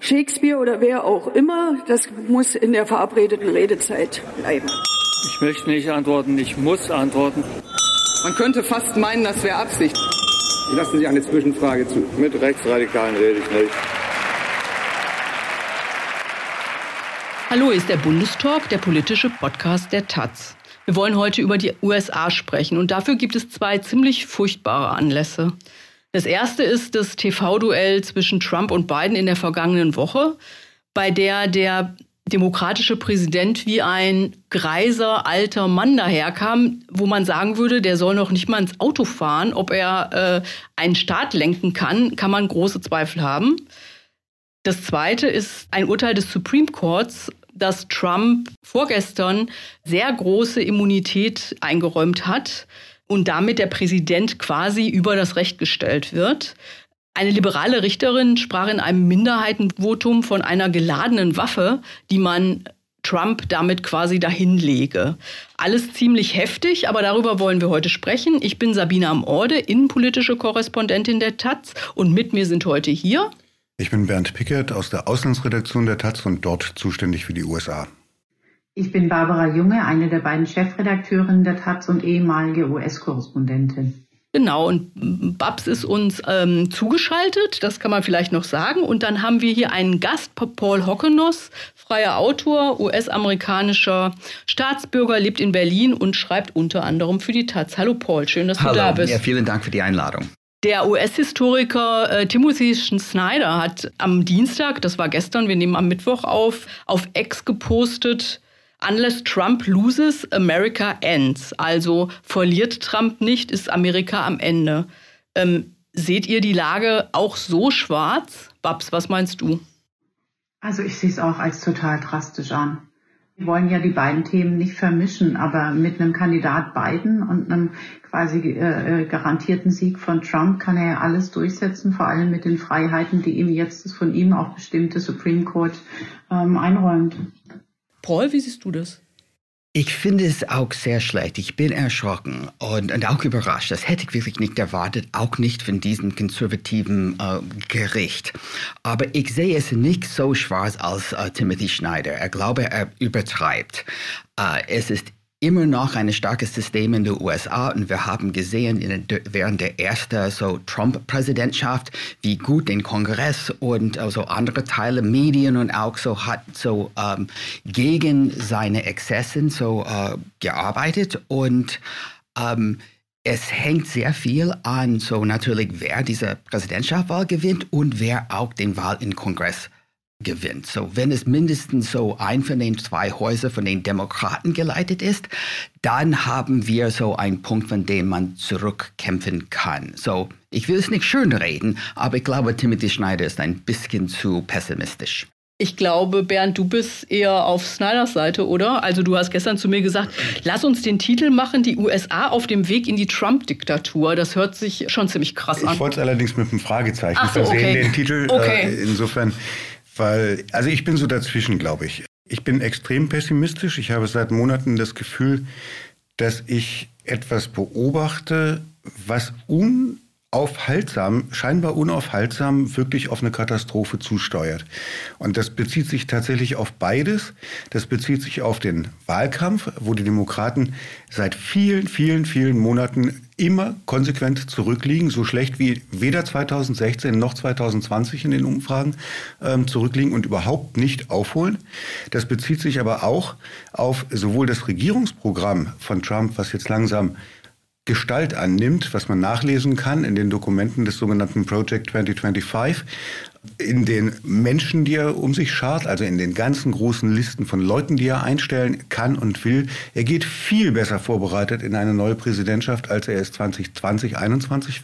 Shakespeare oder wer auch immer, das muss in der verabredeten Redezeit bleiben. Ich möchte nicht antworten, ich muss antworten. Man könnte fast meinen, das wäre Absicht. Lassen Sie eine Zwischenfrage zu. Mit Rechtsradikalen rede ich nicht. Hallo, ist der Bundestalk, der politische Podcast der Taz. Wir wollen heute über die USA sprechen und dafür gibt es zwei ziemlich furchtbare Anlässe. Das erste ist das TV-Duell zwischen Trump und Biden in der vergangenen Woche, bei der demokratische Präsident wie ein greiser, alter Mann daherkam, wo man sagen würde, der soll noch nicht mal ins Auto fahren. Ob er einen Staat lenken kann man große Zweifel haben. Das zweite ist ein Urteil des Supreme Courts, dass Trump vorgestern sehr große Immunität eingeräumt hat und damit der Präsident quasi über das Recht gestellt wird. Eine liberale Richterin sprach in einem Minderheitenvotum von einer geladenen Waffe, die man Trump damit quasi dahinlege. Alles ziemlich heftig, aber darüber wollen wir heute sprechen. Ich bin Sabine Amorde, innenpolitische Korrespondentin der Taz und mit mir sind heute hier... Ich bin Bernd Pickert aus der Auslandsredaktion der Taz und dort zuständig für die USA. Ich bin Barbara Junge, eine der beiden Chefredakteurinnen der Taz und ehemalige US-Korrespondentin. Genau, und Babs ist uns zugeschaltet, das kann man vielleicht noch sagen. Und dann haben wir hier einen Gast, Paul Hokkenos, freier Autor, US-amerikanischer Staatsbürger, lebt in Berlin und schreibt unter anderem für die Taz. Hallo Paul, schön, dass du da bist. Ja, vielen Dank für die Einladung. Der US-Historiker Timothy Snyder hat am Dienstag, das war gestern, wir nehmen am Mittwoch auf X gepostet: Unless Trump loses, America ends. Also verliert Trump nicht, ist Amerika am Ende. Seht ihr die Lage auch so schwarz? Babs, was meinst du? Also ich sehe es auch als total drastisch an. Wir wollen ja die beiden Themen nicht vermischen, aber mit einem Kandidat Biden und einem quasi garantierten Sieg von Trump kann er ja alles durchsetzen, vor allem mit den Freiheiten, die ihm jetzt das von ihm auch bestimmte Supreme Court einräumt. Paul, wie siehst du das? Ich finde es auch sehr schlecht. Ich bin erschrocken und auch überrascht. Das hätte ich wirklich nicht erwartet, auch nicht von diesem konservativen Gericht. Aber ich sehe es nicht so schwarz als Timothy Snyder. Ich glaube, er übertreibt. Es ist immer noch ein starkes System in den USA und wir haben gesehen während der ersten Trump-Präsidentschaft, wie gut den Kongress und also andere Teile, Medien und auch hat gegen seine Exzessen gearbeitet und es hängt sehr viel an natürlich, wer diese Präsidentschaftswahl gewinnt und wer auch den Wahl im Kongress gewinnt. So, wenn es mindestens ein von den zwei Häusern von den Demokraten geleitet ist, dann haben wir einen Punkt, von dem man zurückkämpfen kann. So, ich will es nicht schönreden, aber ich glaube, Timothy Snyder ist ein bisschen zu pessimistisch. Ich glaube, Bernd, du bist eher auf Snyders Seite, oder? Also du hast gestern zu mir gesagt, lass uns den Titel machen, die USA auf dem Weg in die Trump-Diktatur. Das hört sich schon ziemlich krass an. Ich wollte es allerdings mit einem Fragezeichen versehen, den Titel. Okay. Insofern... Also ich bin so dazwischen, glaube ich. Ich bin extrem pessimistisch. Ich habe seit Monaten das Gefühl, dass ich etwas beobachte, was scheinbar unaufhaltsam wirklich auf eine Katastrophe zusteuert. Und das bezieht sich tatsächlich auf beides. Das bezieht sich auf den Wahlkampf, wo die Demokraten seit vielen, vielen, vielen Monaten immer konsequent zurückliegen, so schlecht wie weder 2016 noch 2020 in den Umfragen zurückliegen und überhaupt nicht aufholen. Das bezieht sich aber auch auf sowohl das Regierungsprogramm von Trump, was jetzt langsam Gestalt annimmt, was man nachlesen kann in den Dokumenten des sogenannten Project 2025, in den Menschen, die er um sich schart, also in den ganzen großen Listen von Leuten, die er einstellen kann und will. Er geht viel besser vorbereitet in eine neue Präsidentschaft, als er es 2016,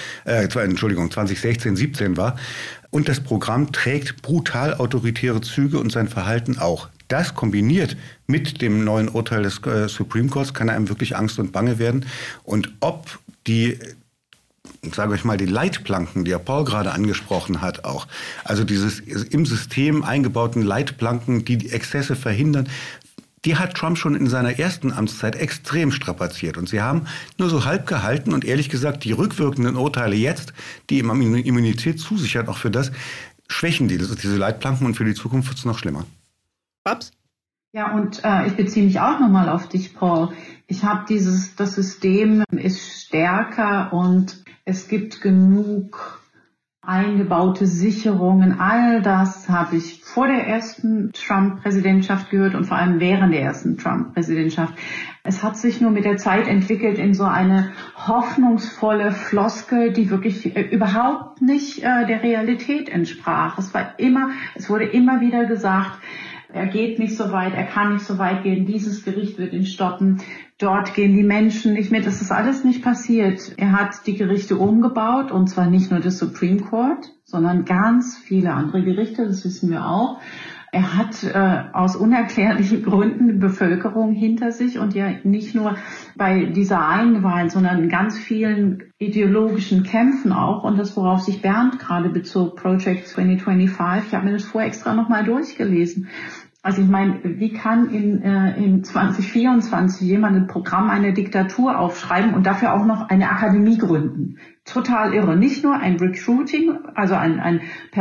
17 war. Und das Programm trägt brutal autoritäre Züge und sein Verhalten auch. Das kombiniert mit dem neuen Urteil des Supreme Courts kann einem wirklich Angst und Bange werden. Und ob die, sage ich mal, die Leitplanken, die Herr Paul gerade angesprochen hat auch, also dieses im System eingebauten Leitplanken, die Exzesse verhindern, die hat Trump schon in seiner ersten Amtszeit extrem strapaziert. Und sie haben nur so halb gehalten und ehrlich gesagt, die rückwirkenden Urteile jetzt, die ihm Immunität zusichert, auch für das, schwächen diese Leitplanken und für die Zukunft wird es noch schlimmer. Babs? Ja, und ich beziehe mich auch nochmal auf dich, Paul. Ich habe das System ist stärker und es gibt genug eingebaute Sicherungen. All das habe ich vor der ersten Trump-Präsidentschaft gehört und vor allem während der ersten Trump-Präsidentschaft. Es hat sich nur mit der Zeit entwickelt in so eine hoffnungsvolle Floskel, die wirklich überhaupt nicht der Realität entsprach. Es wurde immer wieder gesagt, er geht nicht so weit, er kann nicht so weit gehen, dieses Gericht wird ihn stoppen, dort gehen die Menschen nicht mit. Das ist alles nicht passiert. Er hat die Gerichte umgebaut und zwar nicht nur das Supreme Court, sondern ganz viele andere Gerichte, das wissen wir auch. Er hat aus unerklärlichen Gründen die Bevölkerung hinter sich und ja nicht nur bei dieser einen Wahl, sondern in ganz vielen ideologischen Kämpfen auch. Und das, worauf sich Bernd gerade bezog, Project 2025, ich habe mir das vorher extra nochmal durchgelesen. Also ich meine, wie kann in 2024 jemand ein Programm einer Diktatur aufschreiben und dafür auch noch eine Akademie gründen? Total irre. Nicht nur ein Recruiting, also ein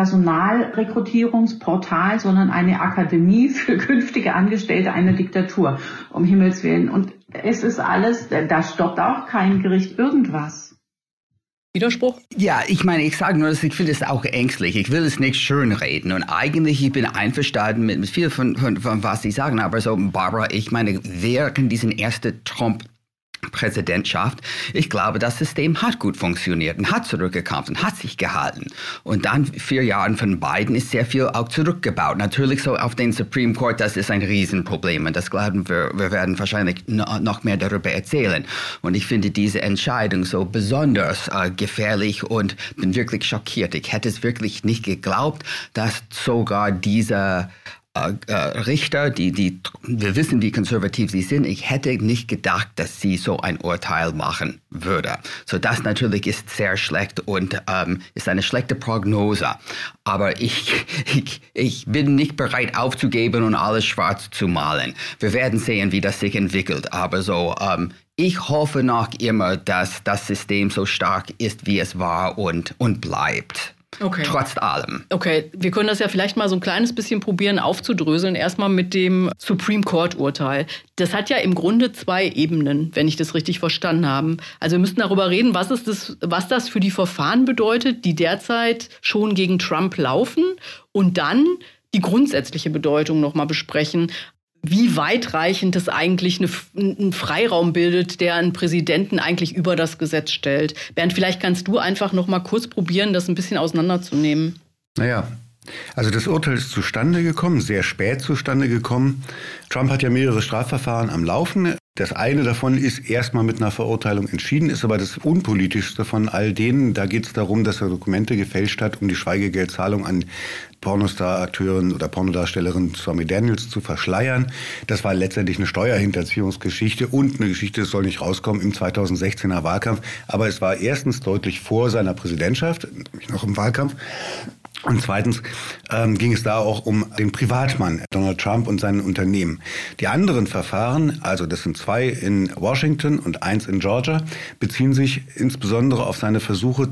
Personalrekrutierungsportal, sondern eine Akademie für künftige Angestellte einer Diktatur, um Himmels Willen. Und es ist alles, da stoppt auch kein Gericht irgendwas. Widerspruch? Ja, ich meine, ich sage nur, dass ich finde es auch ängstlich. Ich will es nicht schönreden und eigentlich, ich bin einverstanden mit viel von was Sie sagen, aber so, Barbara, ich meine, während diesen ersten Trump-Präsidentschaft, ich glaube, das System hat gut funktioniert und hat zurückgekämpft und hat sich gehalten. Und dann 4 Jahren von Biden ist sehr viel auch zurückgebaut. Natürlich so auf den Supreme Court, das ist ein Riesenproblem und das glauben wir werden wahrscheinlich noch mehr darüber erzählen. Und ich finde diese Entscheidung so besonders gefährlich und bin wirklich schockiert. Ich hätte es wirklich nicht geglaubt, dass sogar diese Richter, wir wissen, wie konservativ sie sind. Ich hätte nicht gedacht, dass sie so ein Urteil machen würde. So, das natürlich ist sehr schlecht und ist eine schlechte Prognose. Aber ich bin nicht bereit aufzugeben und alles schwarz zu malen. Wir werden sehen, wie das sich entwickelt. Aber so, ich hoffe noch immer, dass das System so stark ist, wie es war und bleibt. Okay. Trotz allem. Okay, wir können das ja vielleicht mal so ein kleines bisschen probieren aufzudröseln. Erstmal mit dem Supreme Court-Urteil. Das hat ja im Grunde 2 Ebenen, wenn ich das richtig verstanden habe. Also wir müssten darüber reden, was das für die Verfahren bedeutet, die derzeit schon gegen Trump laufen. Und dann die grundsätzliche Bedeutung nochmal besprechen. Wie weitreichend das eigentlich einen Freiraum bildet, der einen Präsidenten eigentlich über das Gesetz stellt. Bernd, vielleicht kannst du einfach noch mal kurz probieren, das ein bisschen auseinanderzunehmen. Naja, also das Urteil ist zustande gekommen, sehr spät zustande gekommen. Trump hat ja mehrere Strafverfahren am Laufen. Das eine davon ist erstmal mit einer Verurteilung entschieden, ist aber das unpolitischste von all denen. Da geht es darum, dass er Dokumente gefälscht hat, um die Schweigegeldzahlung an Pornostar-Akteurin oder Pornodarstellerin Stormy Daniels zu verschleiern. Das war letztendlich eine Steuerhinterziehungsgeschichte und eine Geschichte, das soll nicht rauskommen, im 2016er Wahlkampf. Aber es war erstens deutlich vor seiner Präsidentschaft, nämlich noch im Wahlkampf. Und zweitens ging es da auch um den Privatmann, Donald Trump und sein Unternehmen. Die anderen Verfahren, also das sind 2 in Washington und 1 in Georgia, beziehen sich insbesondere auf seine Versuche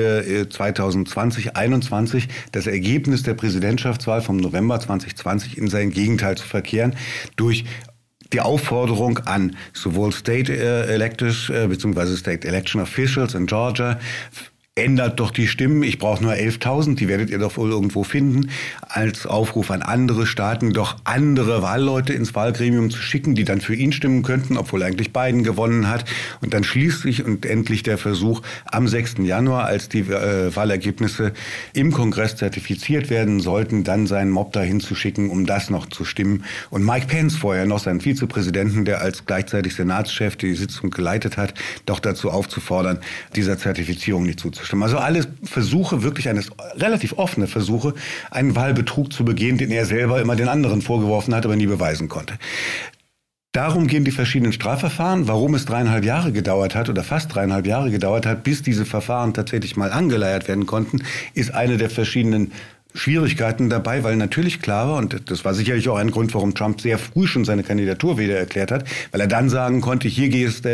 2020-21, das Ergebnis der Präsidentschaftswahl vom November 2020 in sein Gegenteil zu verkehren, durch die Aufforderung an sowohl State Electors bzw. State Election Officials in Georgia, ändert doch die Stimmen, ich brauche nur 11.000, die werdet ihr doch wohl irgendwo finden, als Aufruf an andere Staaten, doch andere Wahlleute ins Wahlgremium zu schicken, die dann für ihn stimmen könnten, obwohl eigentlich Biden gewonnen hat. Und dann schließlich und endlich der Versuch, am 6. Januar, als die Wahlergebnisse im Kongress zertifiziert werden sollten, dann seinen Mob dahin zu schicken, um das noch zu stimmen. Und Mike Pence vorher noch, seinen Vizepräsidenten, der als gleichzeitig Senatschef die Sitzung geleitet hat, doch dazu aufzufordern, dieser Zertifizierung nicht zuzustimmen. Also alles Versuche, wirklich relativ offene Versuche, einen Wahlbetrug zu begehen, den er selber immer den anderen vorgeworfen hat, aber nie beweisen konnte. Darum gehen die verschiedenen Strafverfahren. Warum es 3,5 Jahre gedauert hat oder fast 3,5 Jahre gedauert hat, bis diese Verfahren tatsächlich mal angeleiert werden konnten, ist eine der verschiedenen Schwierigkeiten dabei, weil natürlich klar war, und das war sicherlich auch ein Grund, warum Trump sehr früh schon seine Kandidatur wieder erklärt hat, weil er dann sagen konnte, hier geht es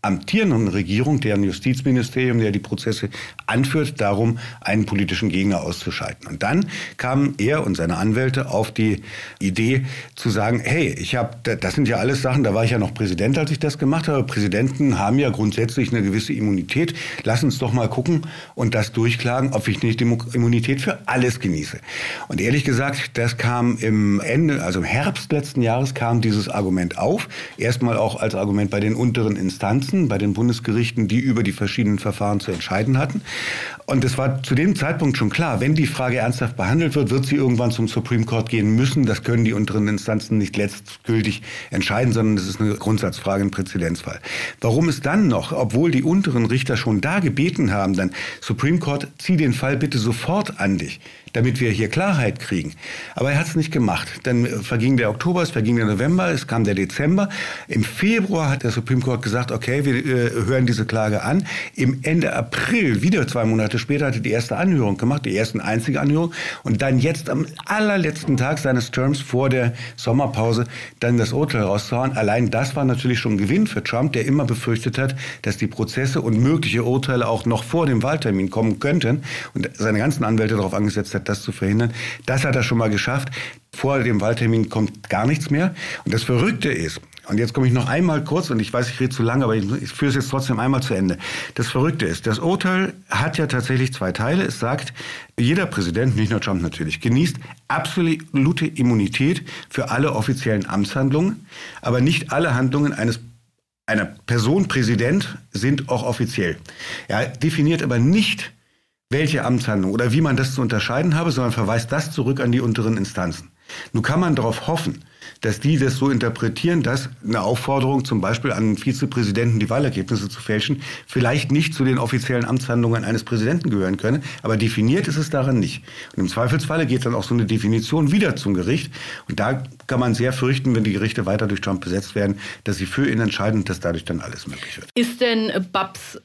amtierenden Regierung, deren Justizministerium, der die Prozesse anführt, darum, einen politischen Gegner auszuschalten. Und dann kamen er und seine Anwälte auf die Idee zu sagen, hey, das sind ja alles Sachen, da war ich ja noch Präsident, als ich das gemacht habe. Präsidenten haben ja grundsätzlich eine gewisse Immunität. Lass uns doch mal gucken und das durchklagen, ob ich nicht die Immunität für alles genieße. Und ehrlich gesagt, das kam im Herbst letzten Jahres kam dieses Argument auf. Erstmal auch als Argument bei den unteren Instanzen, bei den Bundesgerichten, die über die verschiedenen Verfahren zu entscheiden hatten. Und es war zu dem Zeitpunkt schon klar, wenn die Frage ernsthaft behandelt wird, wird sie irgendwann zum Supreme Court gehen müssen. Das können die unteren Instanzen nicht letztgültig entscheiden, sondern das ist eine Grundsatzfrage, ein Präzedenzfall. Warum es dann noch, obwohl die unteren Richter schon da gebeten haben, dann Supreme Court, zieh den Fall bitte sofort an dich, damit wir hier Klarheit kriegen. Aber er hat es nicht gemacht. Dann verging der Oktober, es verging der November, es kam der Dezember. Im Februar hat der Supreme Court gesagt, okay, wir hören diese Klage an. Im Ende April, wieder 2 Monate später, hat er die erste Anhörung gemacht, die erste und einzige Anhörung. Und dann jetzt am allerletzten Tag seines Terms vor der Sommerpause dann das Urteil rauszuhauen. Allein das war natürlich schon ein Gewinn für Trump, der immer befürchtet hat, dass die Prozesse und mögliche Urteile auch noch vor dem Wahltermin kommen könnten. Und seine ganzen Anwälte darauf angesetzt hat, das zu verhindern. Das hat er schon mal geschafft. Vor dem Wahltermin kommt gar nichts mehr. Und das Verrückte ist, und jetzt komme ich noch einmal kurz, und ich weiß, ich rede zu lange, aber ich führe es jetzt trotzdem einmal zu Ende. Das Verrückte ist, das Urteil hat ja tatsächlich 2 Teile. Es sagt, jeder Präsident, nicht nur Trump natürlich, genießt absolute Immunität für alle offiziellen Amtshandlungen, aber nicht alle Handlungen einer Person Präsident sind auch offiziell. Er definiert aber nicht, welche Amtshandlung oder wie man das zu unterscheiden habe, sondern verweist das zurück an die unteren Instanzen. Nun kann man darauf hoffen, dass die das so interpretieren, dass eine Aufforderung zum Beispiel an den Vizepräsidenten, die Wahlergebnisse zu fälschen, vielleicht nicht zu den offiziellen Amtshandlungen eines Präsidenten gehören könne, aber definiert ist es daran nicht. Und im Zweifelsfalle geht dann auch so eine Definition wieder zum Gericht. Und da kann man sehr fürchten, wenn die Gerichte weiter durch Trump besetzt werden, dass sie für ihn entscheiden und dass dadurch dann alles möglich wird. Ist denn Babs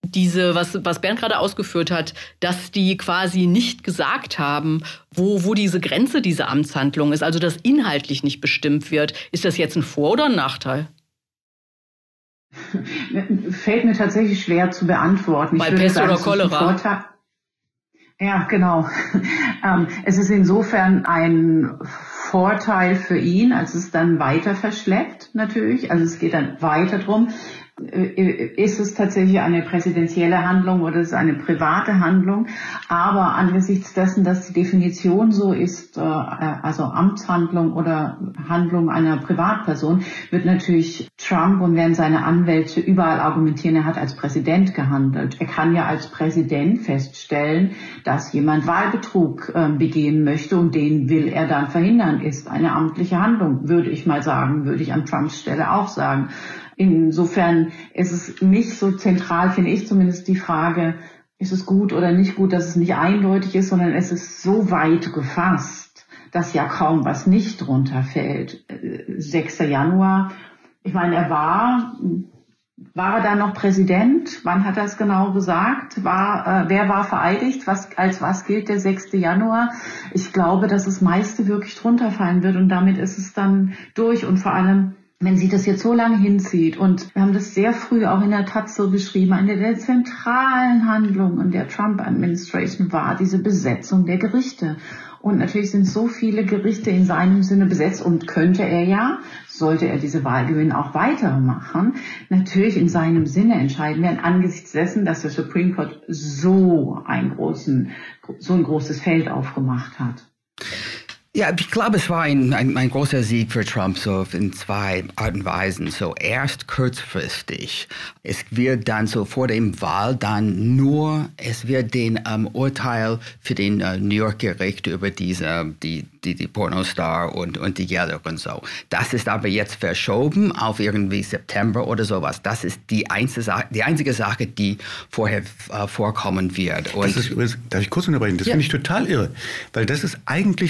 was Bernd gerade ausgeführt hat, dass die quasi nicht gesagt haben, wo diese Grenze dieser Amtshandlung ist, also dass inhaltlich nicht bestimmt wird. Ist das jetzt ein Vor- oder ein Nachteil? Fällt mir tatsächlich schwer zu beantworten. Bei Pest oder Cholera? Ja, genau. Es ist insofern ein Vorteil für ihn, als es dann weiter verschleppt natürlich. Also es geht dann weiter drum. Ist es tatsächlich eine präsidentielle Handlung oder ist es eine private Handlung? Aber angesichts dessen, dass die Definition so ist, also Amtshandlung oder Handlung einer Privatperson, wird natürlich Trump und werden seine Anwälte überall argumentieren, er hat als Präsident gehandelt. Er kann ja als Präsident feststellen, dass jemand Wahlbetrug begehen möchte und den will er dann verhindern. Ist eine amtliche Handlung, würde ich mal sagen, würde ich an Trumps Stelle auch sagen. Insofern ist es nicht so zentral, finde ich zumindest, die Frage, ist es gut oder nicht gut, dass es nicht eindeutig ist, sondern es ist so weit gefasst, dass ja kaum was nicht drunter fällt. 6. Januar, ich meine, war er da noch Präsident? Wann hat er es genau gesagt? Wer war vereidigt? Als was gilt der 6. Januar? Ich glaube, dass das meiste wirklich drunter fallen wird und damit ist es dann durch und vor allem, wenn sie das jetzt so lange hinzieht, und wir haben das sehr früh auch in der Taz so beschrieben, eine der zentralen Handlungen der Trump-Administration war diese Besetzung der Gerichte. Und natürlich sind so viele Gerichte in seinem Sinne besetzt und könnte er ja, sollte er diese Wahl gewinnen, auch weitermachen, natürlich in seinem Sinne entscheiden werden, angesichts dessen, dass der Supreme Court so ein großes Feld aufgemacht hat. Ja, ich glaube, es war ein großer Sieg für Trump, so in 2 Arten und Weisen. So erst kurzfristig. Es wird dann so vor dem Wahl es wird den Urteil für den New York Gericht über die Pornostar und die Gelder und so. Das ist aber jetzt verschoben auf irgendwie September oder sowas. Das ist die einzige Sache, die vorher vorkommen wird. Und darf ich kurz unterbrechen? Das finde ich total irre. Weil das ist eigentlich so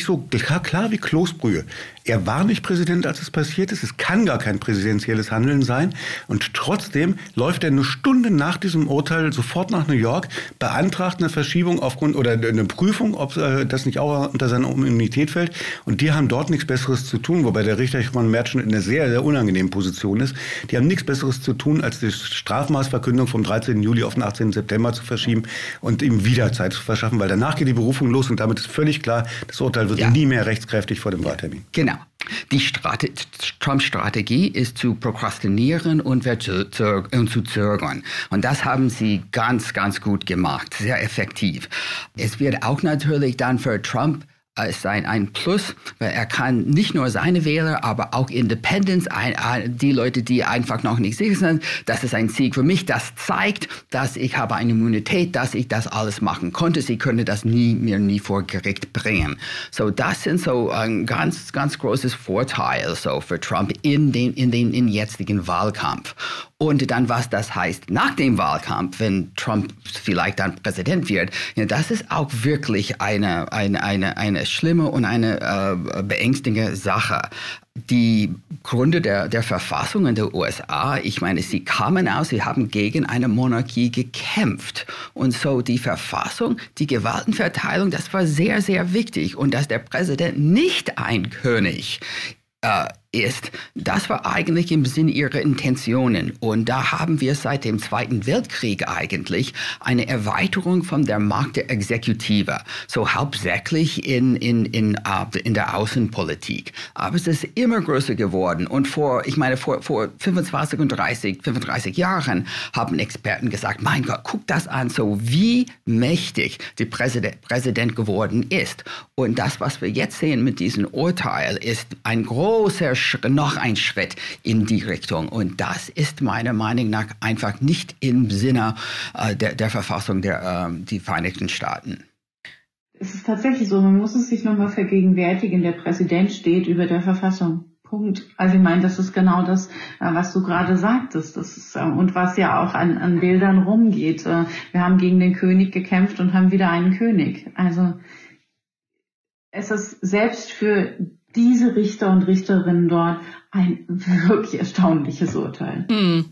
klar wie Kloßbrühe. Er war nicht Präsident, als es passiert ist. Es kann gar kein präsidentielles Handeln sein. Und trotzdem läuft er eine Stunde nach diesem Urteil sofort nach New York, beantragt eine Verschiebung aufgrund oder eine Prüfung, ob das nicht auch unter seine Immunität fällt. Und die haben dort nichts Besseres zu tun, wobei der Richter Ron Merchant in einer sehr, sehr unangenehmen Position ist. Die haben nichts Besseres zu tun, als die Strafmaßverkündung vom 13. Juli auf den 18. September zu verschieben und ihm wieder Zeit zu verschaffen, weil danach geht die Berufung los und damit ist völlig klar, das Urteil wird nie mehr rechtskräftig vor dem Wahltermin. Genau. Die Trump-Strategie ist zu prokrastinieren und zu zögern. Und das haben sie ganz, ganz gut gemacht, sehr effektiv. Es wird auch natürlich dann für Trump sein ein Plus, weil er kann nicht nur seine Wähler, aber auch Independents, die Leute, die einfach noch nicht sicher sind, das ist ein Sieg für mich. Das zeigt, dass ich habe eine Immunität, dass ich das alles machen konnte. Sie können das mir nie vor Gericht bringen. So, das sind so ein ganz, ganz großes Vorteil so für Trump in den jetzigen Wahlkampf. Und dann, was das heißt nach dem Wahlkampf, wenn Trump vielleicht dann Präsident wird, ja, das ist auch wirklich eine schlimme und eine beängstigende Sache. Die Gründe der Verfassung in den USA, ich meine, sie kamen aus, sie haben gegen eine Monarchie gekämpft. Und so die Verfassung, die Gewaltenverteilung, das war sehr, sehr wichtig. Und dass der Präsident nicht ein König ist, das war eigentlich im Sinn ihrer Intentionen. Und da haben wir seit dem Zweiten Weltkrieg eigentlich eine Erweiterung von der Macht der Exekutive. So hauptsächlich in der Außenpolitik. Aber es ist immer größer geworden. Und vor 25 und 35 Jahren haben Experten gesagt, mein Gott, guck das an, so wie mächtig der Präsident geworden ist. Und das, was wir jetzt sehen mit diesem Urteil, ist ein großer noch ein Schritt in die Richtung. Und das ist meiner Meinung nach einfach nicht im Sinne der Verfassung der Vereinigten Staaten. Es ist tatsächlich so, man muss es sich nochmal vergegenwärtigen, der Präsident steht über der Verfassung. Punkt. Also ich meine, das ist genau das, was du gerade sagtest. Das ist, und was ja auch an Bildern rumgeht. Wir haben gegen den König gekämpft und haben wieder einen König. Also es ist selbst für diese Richter und Richterinnen dort ein wirklich erstaunliches Urteil.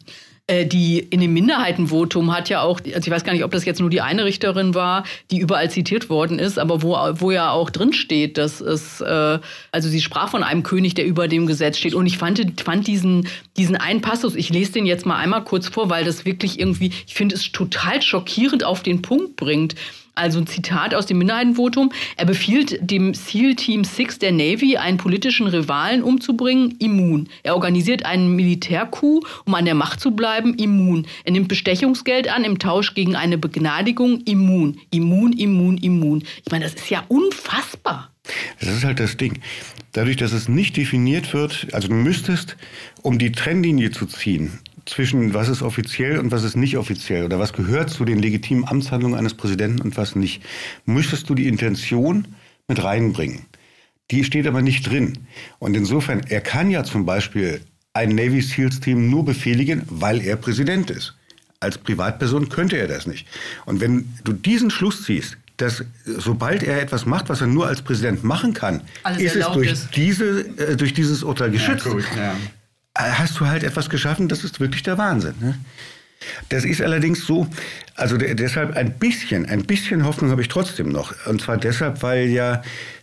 Die in dem Minderheitenvotum hat ja auch, also ich weiß gar nicht, ob das jetzt nur die eine Richterin war, die überall zitiert worden ist, aber wo ja auch drin steht, dass es, also sie sprach von einem König, der über dem Gesetz steht. Und ich fand diesen einen Passus, ich lese den jetzt mal einmal kurz vor, weil das wirklich irgendwie, ich finde es total schockierend auf den Punkt bringt. Also ein Zitat aus dem Minderheitenvotum. Er befiehlt dem SEAL Team 6 der Navy, einen politischen Rivalen umzubringen, immun. Er organisiert einen Militärcoup, um an der Macht zu bleiben, immun. Er nimmt Bestechungsgeld an im Tausch gegen eine Begnadigung, immun. Immun, immun, immun. Ich meine, das ist ja unfassbar. Das ist halt das Ding. Dadurch, dass es nicht definiert wird, also du müsstest, um die Trennlinie zu ziehen, zwischen was ist offiziell und was ist nicht offiziell oder was gehört zu den legitimen Amtshandlungen eines Präsidenten und was nicht, müsstest du die Intention mit reinbringen. Die steht aber nicht drin. Und insofern, er kann ja zum Beispiel ein Navy SEALs Team nur befehligen, weil er Präsident ist. Als Privatperson könnte er das nicht. Und wenn du diesen Schluss ziehst, dass sobald er etwas macht, was er nur als Präsident machen kann, ist es durch dieses Urteil geschützt. Ja, gut, ja. Hast du halt etwas geschaffen, das ist wirklich der Wahnsinn. Ne? Das ist allerdings so, also deshalb ein bisschen Hoffnung habe ich trotzdem noch. Und zwar deshalb, weil ja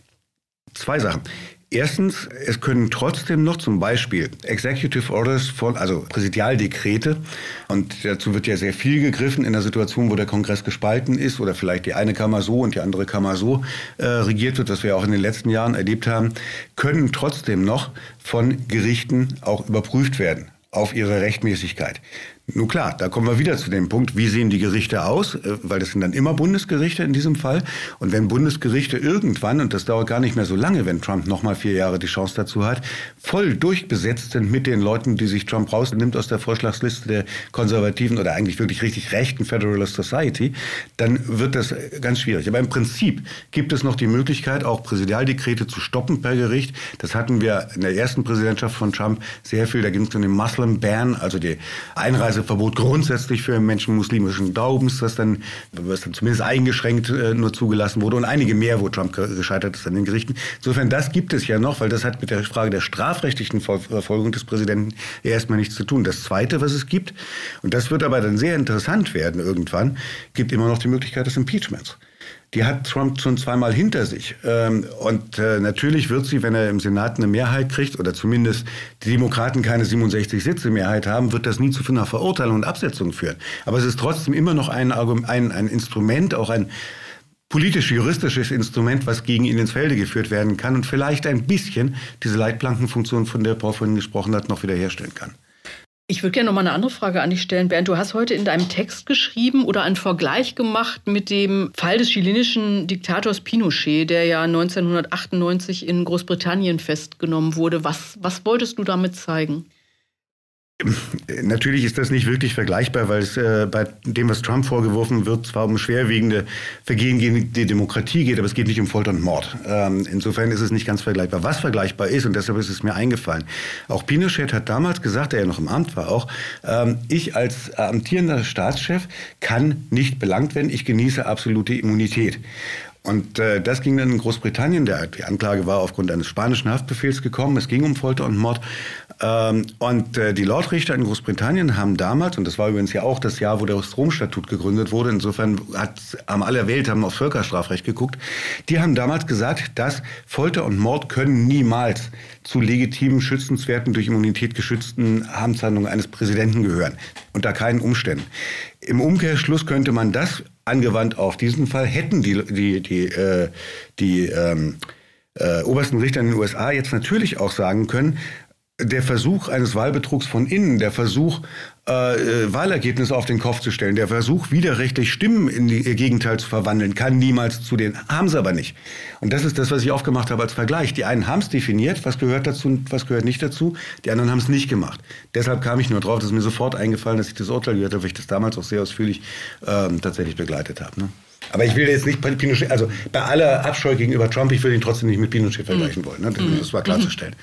zwei Sachen. Erstens, es können trotzdem noch zum Beispiel Executive Orders, also Präsidialdekrete, und dazu wird ja sehr viel gegriffen in der Situation, wo der Kongress gespalten ist oder vielleicht die eine Kammer so und die andere Kammer so regiert wird, was wir auch in den letzten Jahren erlebt haben, können trotzdem noch von Gerichten auch überprüft werden auf ihre Rechtmäßigkeit. Nun klar, da kommen wir wieder zu dem Punkt, wie sehen die Gerichte aus, weil das sind dann immer Bundesgerichte in diesem Fall. Und wenn Bundesgerichte irgendwann, und das dauert gar nicht mehr so lange, wenn Trump nochmal 4 Jahre die Chance dazu hat, voll durchbesetzt sind mit den Leuten, die sich Trump rausnimmt aus der Vorschlagsliste der konservativen oder eigentlich wirklich richtig rechten Federalist Society, dann wird das ganz schwierig. Aber im Prinzip gibt es noch die Möglichkeit, auch Präsidialdekrete zu stoppen per Gericht. Das hatten wir in der ersten Präsidentschaft von Trump sehr viel. Da ging es um den Muslim Ban, also die Einreise also Verbot grundsätzlich für Menschen muslimischen Glaubens, was dann zumindest eingeschränkt nur zugelassen wurde, und einige mehr, wo Trump gescheitert ist an den Gerichten. Insofern, das gibt es ja noch, weil das hat mit der Frage der strafrechtlichen Verfolgung des Präsidenten erstmal nichts zu tun. Das Zweite, was es gibt, und das wird aber dann sehr interessant werden irgendwann, gibt immer noch die Möglichkeit des Impeachments. Die hat Trump schon zweimal hinter sich. Und natürlich wird sie, wenn er im Senat eine Mehrheit kriegt, oder zumindest die Demokraten keine 67 Sitze Mehrheit haben, wird das nie zu einer Verurteilung und Absetzung führen. Aber es ist trotzdem immer noch ein Instrument, auch ein politisch-juristisches Instrument, was gegen ihn ins Felde geführt werden kann und vielleicht ein bisschen diese Leitplankenfunktion, von der Paul vorhin gesprochen hat, noch wiederherstellen kann. Ich würde gerne noch mal eine andere Frage an dich stellen, Bernd. Du hast heute in deinem Text geschrieben oder einen Vergleich gemacht mit dem Fall des chilenischen Diktators Pinochet, der ja 1998 in Großbritannien festgenommen wurde. Was wolltest du damit zeigen? Natürlich ist das nicht wirklich vergleichbar, weil es bei dem, was Trump vorgeworfen wird, zwar um schwerwiegende Vergehen gegen die Demokratie geht, aber es geht nicht um Folter und Mord. Insofern ist es nicht ganz vergleichbar. Was vergleichbar ist, und deshalb ist es mir eingefallen, auch Pinochet hat damals gesagt, der ja noch im Amt war auch, ich als amtierender Staatschef kann nicht belangt werden, ich genieße absolute Immunität. Und das ging dann in Großbritannien. Die Anklage war aufgrund eines spanischen Haftbefehls gekommen. Es ging um Folter und Mord. Und die Lordrichter in Großbritannien haben damals, und das war übrigens ja auch das Jahr, wo das Rom-Statut gegründet wurde, insofern haben alle Welt auf Völkerstrafrecht geguckt, die haben damals gesagt, dass Folter und Mord können niemals zu legitimen, schützenswerten, durch Immunität geschützten Amtshandlungen eines Präsidenten gehören. Unter keinen Umständen. Im Umkehrschluss könnte man das angewandt auf diesen Fall, hätten die obersten Richter in den USA jetzt natürlich auch sagen können, der Versuch eines Wahlbetrugs von innen, der Versuch, Wahlergebnisse auf den Kopf zu stellen, der Versuch, widerrechtlich Stimmen in ihr Gegenteil zu verwandeln, kann niemals zu den, haben sie aber nicht. Und das ist das, was ich aufgemacht habe als Vergleich. Die einen haben es definiert, was gehört dazu und was gehört nicht dazu, die anderen haben es nicht gemacht. Deshalb kam ich nur drauf, das ist mir sofort eingefallen, dass ich das Urteil gehört habe, weil ich das damals auch sehr ausführlich tatsächlich begleitet habe. Ne? Aber ich will jetzt nicht Pinochet, also bei aller Abscheu gegenüber Trump, ich will ihn trotzdem nicht mit Pinochet vergleichen wollen. Ne? Das war klarzustellen.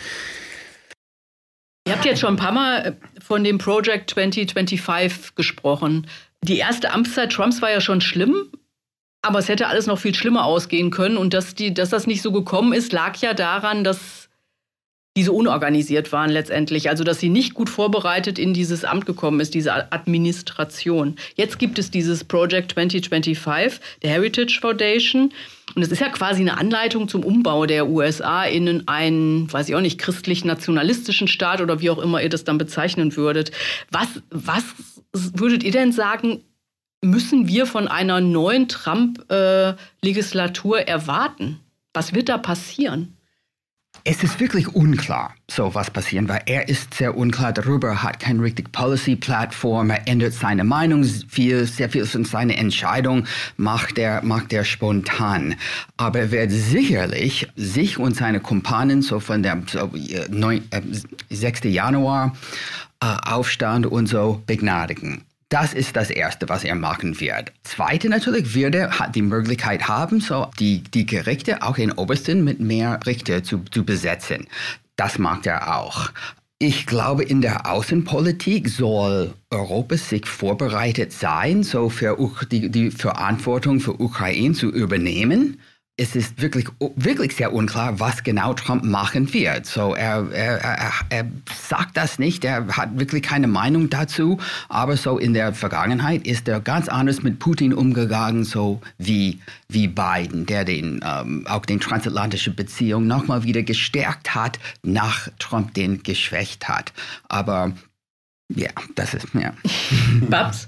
Ihr habt jetzt schon ein paar Mal von dem Project 2025 gesprochen. Die erste Amtszeit Trumps war ja schon schlimm, aber es hätte alles noch viel schlimmer ausgehen können. Und dass das nicht so gekommen ist, lag ja daran, dass die so unorganisiert waren letztendlich. Also dass sie nicht gut vorbereitet in dieses Amt gekommen ist, diese Administration. Jetzt gibt es dieses Project 2025, der Heritage Foundation. Und es ist ja quasi eine Anleitung zum Umbau der USA in einen, weiß ich auch nicht, christlich-nationalistischen Staat oder wie auch immer ihr das dann bezeichnen würdet. Was würdet ihr denn sagen, müssen wir von einer neuen Trump-Legislatur erwarten? Was wird da passieren? Es ist wirklich unklar, so was passieren, weil er ist sehr unklar darüber, hat keine richtige Policy-Plattform, er ändert seine Meinung sehr viel von seiner Entscheidung macht er spontan. Aber er wird sicherlich sich und seine Kumpanen so von der 6. Januar Aufstand und so begnadigen. Das ist das Erste, was er machen wird. Zweite natürlich hat die Möglichkeit haben, so die Gerichte auch in Obersten mit mehr Richter zu besetzen. Das macht er auch. Ich glaube, in der Außenpolitik soll Europa sich vorbereitet sein, so für die Verantwortung für Ukraine zu übernehmen. Es ist wirklich sehr unklar, was genau Trump machen wird. So, er sagt das nicht, er hat wirklich keine Meinung dazu. Aber so in der Vergangenheit ist er ganz anders mit Putin umgegangen, so wie Biden, der auch den transatlantischen Beziehungen nochmal wieder gestärkt hat, nach Trump den geschwächt hat. Aber ja, das ist mehr. Babs?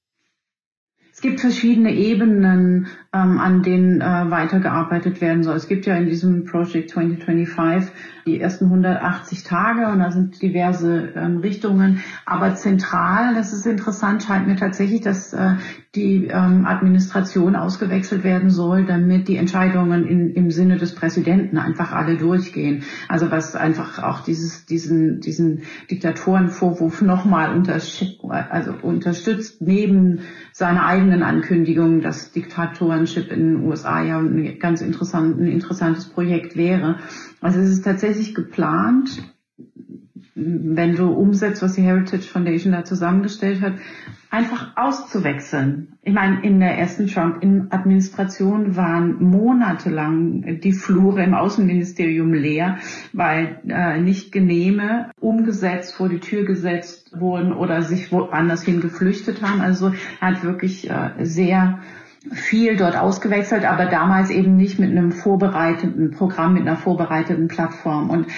Es gibt verschiedene Ebenen, an denen weitergearbeitet werden soll. Es gibt ja in diesem Project 2025 die ersten 180 Tage und da sind diverse Richtungen. Aber zentral, das ist interessant, scheint mir tatsächlich, dass die Administration ausgewechselt werden soll, damit die Entscheidungen im Sinne des Präsidenten einfach alle durchgehen. Also was einfach auch diesen Diktatorenvorwurf nochmal unterstützt, neben seiner eigenen Ankündigung, dass Diktatorship in den USA ja ein ganz interessantes Projekt wäre. Also es ist tatsächlich geplant, wenn du umsetzt, was die Heritage Foundation da zusammengestellt hat, einfach auszuwechseln. Ich meine, in der ersten Trump-Administration waren monatelang die Flure im Außenministerium leer, weil nicht Genehme umgesetzt, vor die Tür gesetzt wurden oder sich woanders hin geflüchtet haben. Also er hat wirklich sehr viel dort ausgewechselt, aber damals eben nicht mit einem vorbereiteten Programm, mit einer vorbereiteten Plattform. Und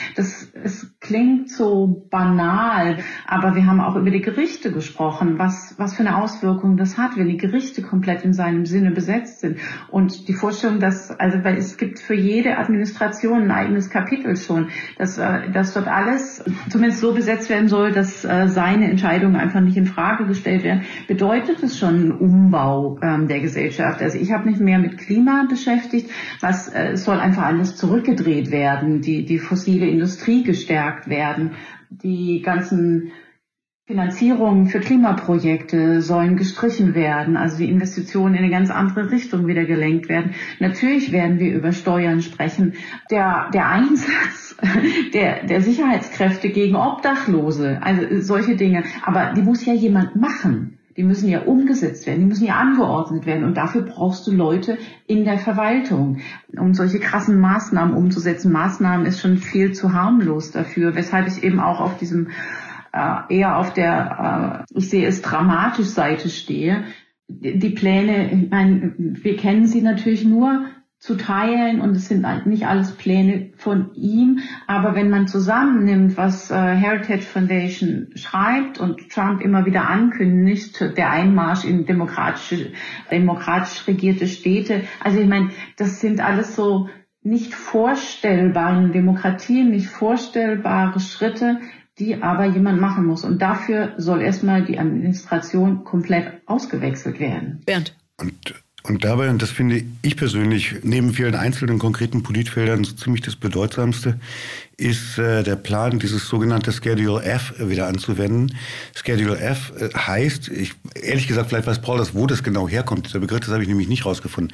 es klingt so banal, aber wir haben auch über die Gerichte gesprochen, was für eine Auswirkung das hat, wenn die Gerichte komplett in seinem Sinne besetzt sind. Und die Vorstellung, weil es gibt für jede Administration ein eigenes Kapitel schon, dass dort alles zumindest so besetzt werden soll, dass seine Entscheidungen einfach nicht in Frage gestellt werden, bedeutet es schon einen Umbau der Gesellschaft. Also ich habe mich mehr mit Klima beschäftigt, es soll einfach alles zurückgedreht werden, die fossile Industrie gestärkt werden, die ganzen Finanzierungen für Klimaprojekte sollen gestrichen werden, also die Investitionen in eine ganz andere Richtung wieder gelenkt werden. Natürlich werden wir über Steuern sprechen. Der Einsatz der Sicherheitskräfte gegen Obdachlose, also solche Dinge, aber die muss ja jemand machen. Die müssen ja umgesetzt werden, die müssen ja angeordnet werden und dafür brauchst du Leute in der Verwaltung, um solche krassen Maßnahmen umzusetzen. Maßnahmen ist schon viel zu harmlos dafür, weshalb ich eben auch auf diesem eher auf der, ich sehe es dramatisch Seite stehe. Die Pläne, ich meine, wir kennen sie natürlich nur zu teilen und es sind nicht alles Pläne von ihm, aber wenn man zusammennimmt, was Heritage Foundation schreibt und Trump immer wieder ankündigt, der Einmarsch in demokratisch regierte Städte, also ich meine, das sind alles so nicht vorstellbare Demokratien, nicht vorstellbare Schritte, die aber jemand machen muss. Und dafür soll erstmal die Administration komplett ausgewechselt werden. Bernd. Und dabei, und das finde ich persönlich, neben vielen einzelnen konkreten Politfeldern so ziemlich das Bedeutsamste, ist der Plan, dieses sogenannte Schedule F wieder anzuwenden. Schedule F heißt, ehrlich gesagt, vielleicht weiß Paul das, wo das genau herkommt. Dieser Begriff, das habe ich nämlich nicht rausgefunden.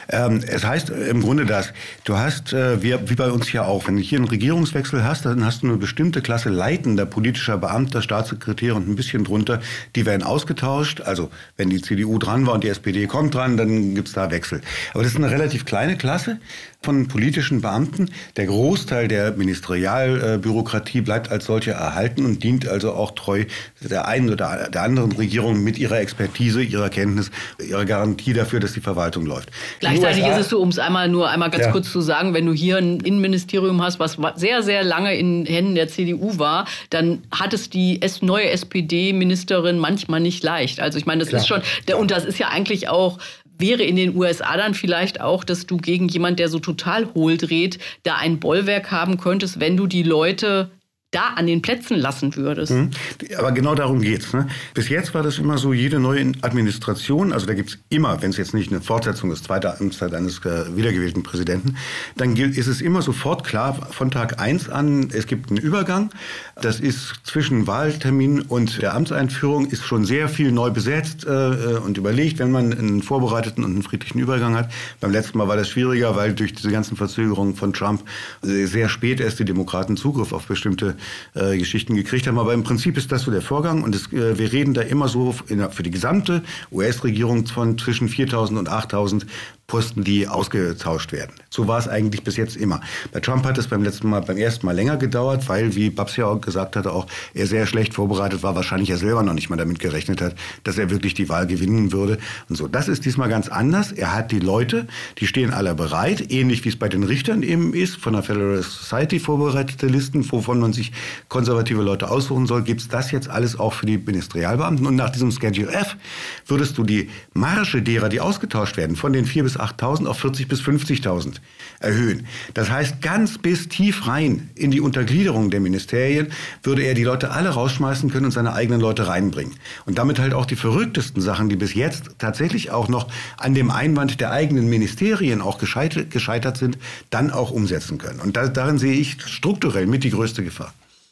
Es heißt im Grunde das, du hast, wie bei uns hier auch, wenn du hier einen Regierungswechsel hast, dann hast du eine bestimmte Klasse leitender politischer Beamter, Staatssekretäre und ein bisschen drunter, die werden ausgetauscht. Also wenn die CDU dran war und die SPD kommt dran, dann gibt's da Wechsel. Aber das ist eine relativ kleine Klasse von politischen Beamten. Der Großteil der Ministerialbürokratie bleibt als solche erhalten und dient also auch treu der einen oder der anderen Regierung mit ihrer Expertise, ihrer Kenntnis, ihrer Garantie dafür, dass die Verwaltung läuft. Gleichzeitig ist es so, um es einmal ganz kurz zu sagen, wenn du hier ein Innenministerium hast, was sehr, sehr lange in Händen der CDU war, dann hat es die neue SPD-Ministerin manchmal nicht leicht. Also ich meine, das ist schon, und das ist ja eigentlich auch, wäre in den USA dann vielleicht auch, dass du gegen jemand, der so total hohl dreht, da ein Bollwerk haben könntest, wenn du die Leute da an den Plätzen lassen würdest. Aber genau darum geht's. Ne? Bis jetzt war das immer so, jede neue Administration, also da gibt's immer, wenn es jetzt nicht eine Fortsetzung ist, zweite Amtszeit eines wiedergewählten Präsidenten, dann ist es immer sofort klar, von Tag 1 an, es gibt einen Übergang. Das ist zwischen Wahltermin und der Amtseinführung ist schon sehr viel neu besetzt und überlegt, wenn man einen vorbereiteten und einen friedlichen Übergang hat. Beim letzten Mal war das schwieriger, weil durch diese ganzen Verzögerungen von Trump sehr spät erst die Demokraten Zugriff auf bestimmte Geschichten gekriegt haben. Aber im Prinzip ist das so der Vorgang. Und wir reden da immer so für die gesamte US-Regierung von zwischen 4.000 und 8.000 Posten, die ausgetauscht werden. So war es eigentlich bis jetzt immer. Bei Trump hat es beim ersten Mal länger gedauert, weil, wie Babs ja auch gesagt hatte, auch er sehr schlecht vorbereitet war, wahrscheinlich er selber noch nicht mal damit gerechnet hat, dass er wirklich die Wahl gewinnen würde. Und so, das ist diesmal ganz anders. Er hat die Leute, die stehen alle bereit, ähnlich wie es bei den Richtern eben ist, von der Federal Society vorbereitete Listen, wovon man sich konservative Leute aussuchen soll, gibt's das jetzt alles auch für die Ministerialbeamten. Und nach diesem Schedule F würdest du die Marge derer, die ausgetauscht werden, von den 4.000 bis 8.000 auf 40.000 bis 50.000 erhöhen. Das heißt, ganz bis tief rein in die Untergliederung der Ministerien würde er die Leute alle rausschmeißen können und seine eigenen Leute reinbringen. Und damit halt auch die verrücktesten Sachen, die bis jetzt tatsächlich auch noch an dem Einwand der eigenen Ministerien auch gescheitert sind, dann auch umsetzen können. Und darin sehe ich strukturell mit die größte Gefahr.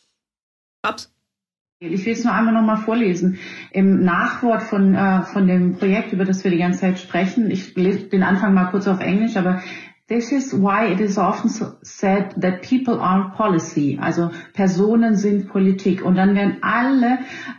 Babs? Ich will es nur einmal nochmal vorlesen. Im Nachwort von dem Projekt, über das wir die ganze Zeit sprechen, ich lese den Anfang mal kurz auf Englisch, aber This is why it is often said that people are policy. Also Personen sind Politik. Und dann werden alle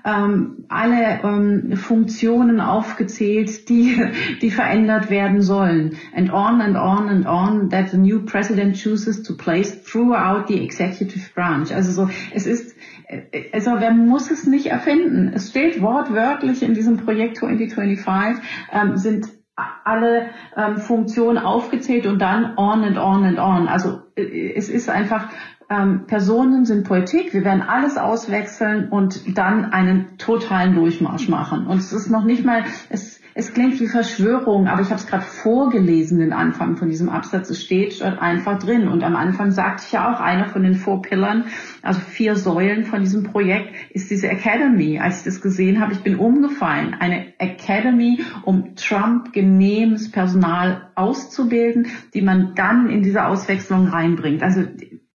Funktionen aufgezählt, die verändert werden sollen. And on and on and on that the new president chooses to place throughout the executive branch. Also wer muss es nicht erfinden? Es steht wortwörtlich in diesem Projekt 2025, sind alle Funktionen aufgezählt und dann on and on and on. Also es ist einfach, Personen sind Politik, wir werden alles auswechseln und dann einen totalen Durchmarsch machen. Und es ist noch nicht mal, es klingt wie Verschwörung, aber ich habe es gerade vorgelesen, den Anfang von diesem Absatz. Es steht einfach drin. Und am Anfang sagte ich ja auch, einer von den 4 Pillaren, also 4 Säulen von diesem Projekt, ist diese Academy. Als ich das gesehen habe, ich bin umgefallen. Eine Academy, um Trump-genehmes Personal auszubilden, die man dann in diese Auswechslung reinbringt. Also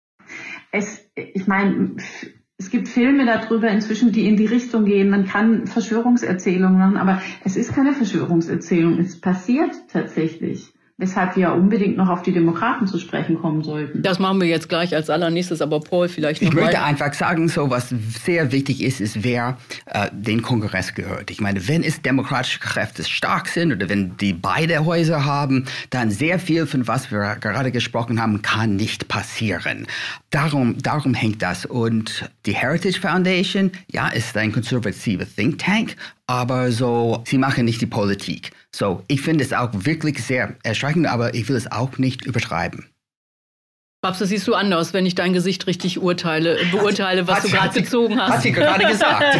es gibt Filme darüber inzwischen, die in die Richtung gehen. Man kann Verschwörungserzählungen machen, aber es ist keine Verschwörungserzählung. Es passiert tatsächlich. Weshalb wir ja unbedingt noch auf die Demokraten zu sprechen kommen sollten. Das machen wir jetzt gleich als allernächstes, aber Paul vielleicht noch. Ich möchte einfach sagen, so was sehr wichtig ist, wer den Kongress gehört. Ich meine, wenn es demokratische Kräfte stark sind oder wenn die beide Häuser haben, dann sehr viel von was wir gerade gesprochen haben, kann nicht passieren. Darum hängt das. Und die Heritage Foundation, ja, ist ein konservativer Think Tank, aber so, sie machen nicht die Politik. So, ich finde es auch wirklich sehr erschreckend, aber ich will es auch nicht übertreiben. Babs, das siehst du anders, wenn ich dein Gesicht richtig beurteile, was du gerade gezogen hast. Hat sie gerade gesagt.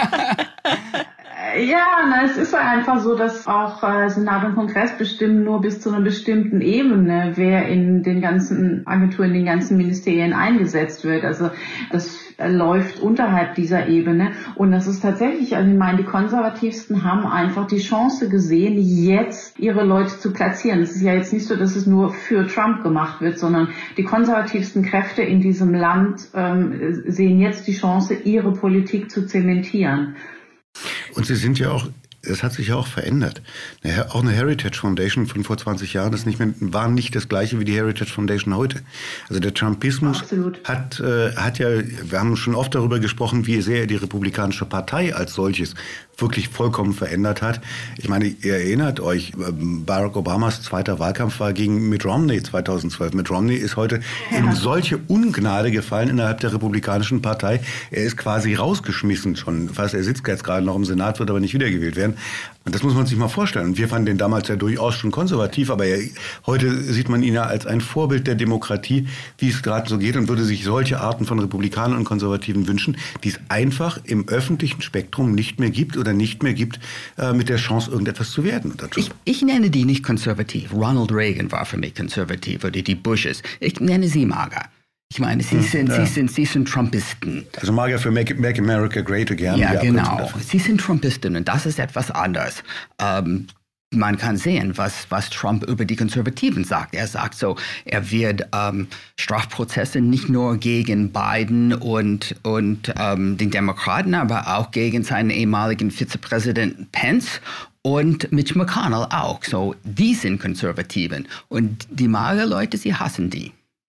Ja, es ist einfach so, dass auch Senat und Kongress bestimmen nur bis zu einer bestimmten Ebene, wer in den ganzen Agenturen, in den ganzen Ministerien eingesetzt wird. Also das läuft unterhalb dieser Ebene. Und das ist tatsächlich, also ich meine, die Konservativsten haben einfach die Chance gesehen, jetzt ihre Leute zu platzieren. Es ist ja jetzt nicht so, dass es nur für Trump gemacht wird, sondern die konservativsten Kräfte in diesem Land sehen jetzt die Chance, ihre Politik zu zementieren. Und sie sind ja auch, es hat sich ja auch verändert. Auch eine Heritage Foundation von vor 20 Jahren war nicht das gleiche wie die Heritage Foundation heute. Also der Trumpismus hat ja, wir haben schon oft darüber gesprochen, wie sehr er die Republikanische Partei als solches wirklich vollkommen verändert hat. Ich meine, ihr erinnert euch, Barack Obamas zweiter Wahlkampf war gegen Mitt Romney 2012. Mitt Romney ist heute in solche Ungnade gefallen innerhalb der Republikanischen Partei. Er ist quasi rausgeschmissen schon. Fast, er sitzt jetzt gerade noch im Senat, wird aber nicht wiedergewählt werden. Und das muss man sich mal vorstellen. Und wir fanden den damals ja durchaus schon konservativ, aber heute sieht man ihn ja als ein Vorbild der Demokratie, wie es gerade so geht, und würde sich solche Arten von Republikanern und Konservativen wünschen, die es einfach im öffentlichen Spektrum nicht mehr gibt oder nicht mehr gibt, mit der Chance, irgendetwas zu werden. Ich nenne die nicht konservativ. Ronald Reagan war für mich konservativ, oder die Bushes. Ich nenne sie mager. Ich meine, sie sind Trumpisten. Also mager für Make America Great Again. Ja, genau. Sie sind Trumpisten und das ist etwas anderes. Man kann sehen, was Trump über die Konservativen sagt. Er sagt so, er wird Strafprozesse nicht nur gegen Biden und den Demokraten, aber auch gegen seinen ehemaligen Vizepräsidenten Pence und Mitch McConnell auch. So, die sind Konservativen. Und die mager Leute, sie hassen die.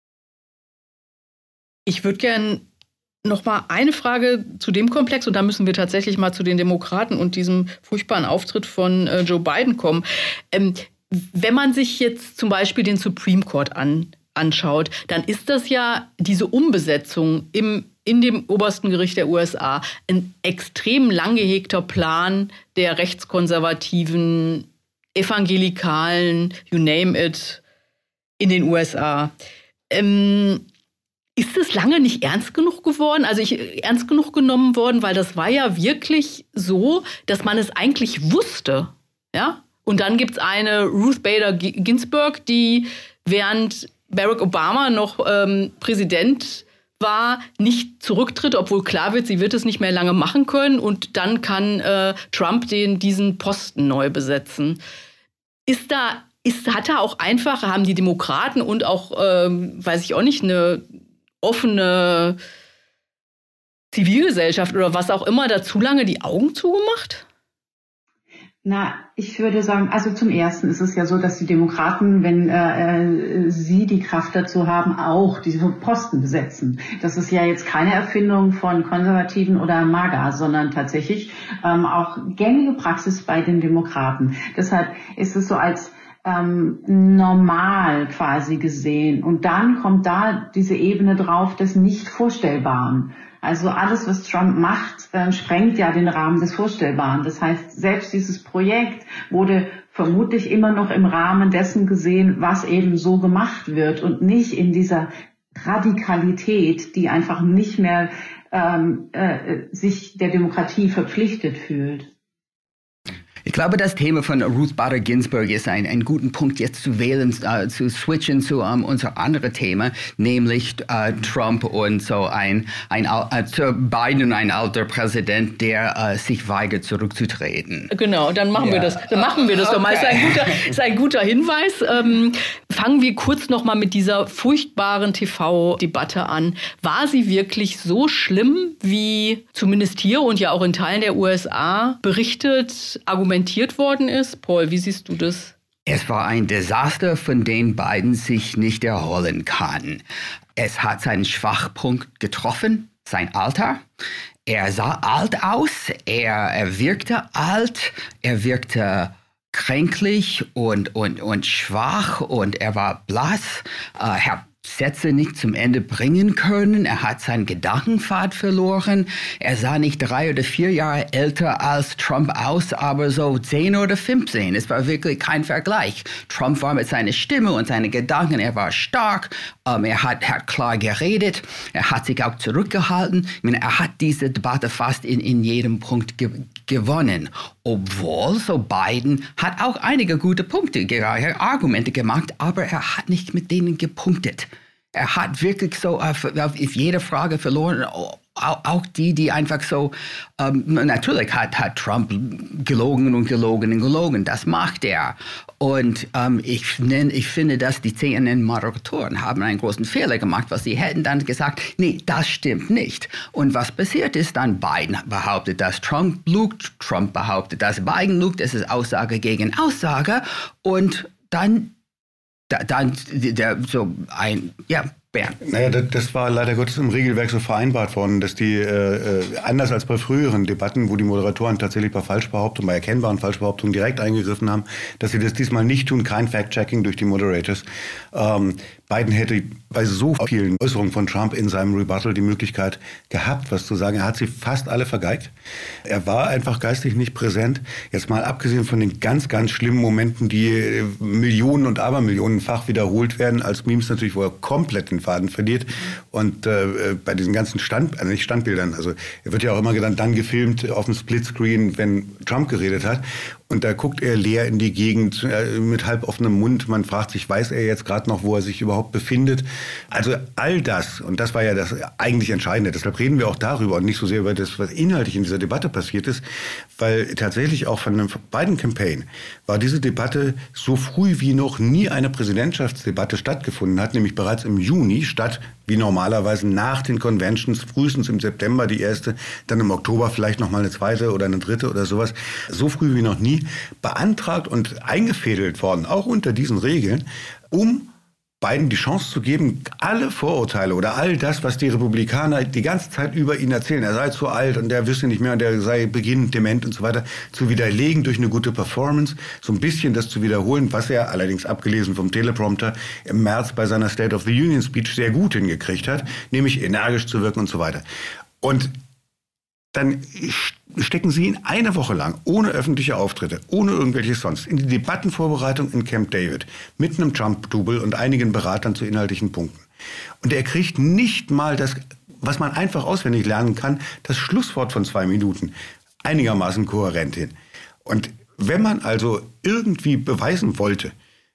Ich würde gerne noch mal eine Frage zu dem Komplex, und da müssen wir tatsächlich mal zu den Demokraten und diesem furchtbaren Auftritt von Joe Biden kommen. Wenn man sich jetzt zum Beispiel den Supreme Court anschaut, dann ist das ja diese Umbesetzung in dem obersten Gericht der USA ein extrem lang gehegter Plan der rechtskonservativen, evangelikalen, you name it, in den USA. Ist es lange nicht ernst genug geworden? Also ernst genug genommen worden, weil das war ja wirklich so, dass man es eigentlich wusste. Ja? Und dann gibt es eine Ruth Bader Ginsburg, die während Barack Obama noch Präsident war, nicht zurücktritt, obwohl klar wird, sie wird es nicht mehr lange machen können. Und dann kann Trump diesen Posten neu besetzen. Hat er auch einfach, haben die Demokraten und auch, weiß ich auch nicht, eine offene Zivilgesellschaft oder was auch immer da zu lange die Augen zugemacht? Na, ich würde sagen, also zum Ersten ist es ja so, dass die Demokraten, wenn sie die Kraft dazu haben, auch diese Posten besetzen. Das ist ja jetzt keine Erfindung von Konservativen oder MAGA, sondern tatsächlich auch gängige Praxis bei den Demokraten. Deshalb ist es so als normal quasi gesehen. Und dann kommt da diese Ebene drauf des Nicht-Vorstellbaren. Also alles, was Trump macht, sprengt ja den Rahmen des Vorstellbaren. Das heißt, selbst dieses Projekt wurde vermutlich immer noch im Rahmen dessen gesehen, was eben so gemacht wird und nicht in dieser Radikalität, die einfach nicht mehr sich der Demokratie verpflichtet fühlt. Ich glaube, das Thema von Ruth Bader Ginsburg ist ein guter Punkt, jetzt zu wählen, zu switchen zu unser anderes Thema, nämlich Trump und so Biden, ein alter Präsident, der sich weigert, zurückzutreten. Genau, dann machen wir das. Dann machen wir das doch mal. Ist ein guter Hinweis. Fangen wir kurz noch mal mit dieser furchtbaren TV-Debatte an. War sie wirklich so schlimm, wie zumindest hier und ja auch in Teilen der USA berichtet, argumentiert worden ist? Paul, wie siehst du das? Es war ein Desaster, von dem Biden sich nicht erholen kann. Es hat seinen Schwachpunkt getroffen, sein Alter. Er sah alt aus, er wirkte alt, er wirkte kränklich und schwach und er war blass. Er hat Sätze nicht zum Ende bringen können. Er hat seinen Gedankenpfad verloren. Er sah nicht 3 oder 4 Jahre älter als Trump aus, aber so 10 oder 15. Es war wirklich kein Vergleich. Trump war mit seiner Stimme und seinen Gedanken, er war stark. Er hat klar geredet. Er hat sich auch zurückgehalten. Ich meine, er hat diese Debatte fast in jedem Punkt gewonnen. Obwohl, so Biden hat auch einige gute Punkte, Argumente gemacht, aber er hat nicht mit denen gepunktet. Er hat wirklich so auf jede Frage verloren, auch die einfach so, natürlich hat Trump gelogen, das macht er. Und ich finde, dass die CNN-Moderatoren haben einen großen Fehler gemacht, weil sie hätten dann gesagt, nee, das stimmt nicht. Und was passiert ist dann, Biden behauptet, dass Trump lügt, Trump behauptet, dass Biden lügt, es ist Aussage gegen Aussage und dann Naja, das war leider Gottes im Regelwerk so vereinbart worden, dass die, anders als bei früheren Debatten, wo die Moderatoren tatsächlich bei Falschbehauptungen, bei erkennbaren Falschbehauptungen direkt eingegriffen haben, dass sie das diesmal nicht tun, kein Fact-Checking durch die Moderators. Biden hätte bei so vielen Äußerungen von Trump in seinem Rebuttal die Möglichkeit gehabt, was zu sagen. Er hat sie fast alle vergeigt. Er war einfach geistig nicht präsent. Jetzt mal abgesehen von den ganz, ganz schlimmen Momenten, die Millionen und Abermillionenfach wiederholt werden, als Memes natürlich, wo er komplett den Faden verliert. Und bei diesen ganzen Standbildern, also er wird ja auch immer dann gefilmt auf dem Splitscreen, wenn Trump geredet hat. Und da guckt er leer in die Gegend mit halb offenem Mund. Man fragt sich, weiß er jetzt gerade noch, wo er sich überhaupt befindet? Also all das, und das war ja das eigentlich Entscheidende. Deshalb reden wir auch darüber und nicht so sehr über das, was inhaltlich in dieser Debatte passiert ist. Weil tatsächlich auch von einem Biden-Campaign war diese Debatte so früh wie noch nie eine Präsidentschaftsdebatte stattgefunden hat, nämlich bereits im Juni statt wie normalerweise nach den Conventions, frühestens im September die erste, dann im Oktober vielleicht noch mal eine zweite oder eine dritte oder sowas. So früh wie noch nie beantragt und eingefädelt worden, auch unter diesen Regeln, um Biden die Chance zu geben, alle Vorurteile oder all das, was die Republikaner die ganze Zeit über ihn erzählen, er sei zu alt und der wüsste nicht mehr und der sei beginnend dement und so weiter, zu widerlegen durch eine gute Performance, so ein bisschen das zu wiederholen, was er allerdings abgelesen vom Teleprompter im März bei seiner State of the Union Speech sehr gut hingekriegt hat, nämlich energisch zu wirken und so weiter. Und dann stecken sie ihn eine Woche lang, ohne öffentliche Auftritte, ohne irgendwelches sonst, in die Debattenvorbereitung in Camp David mit einem Trump-Double und einigen Beratern zu inhaltlichen Punkten. Und er kriegt nicht mal das, was man einfach auswendig lernen kann, das Schlusswort von 2 Minuten einigermaßen kohärent hin. Und wenn man also irgendwie beweisen wollte,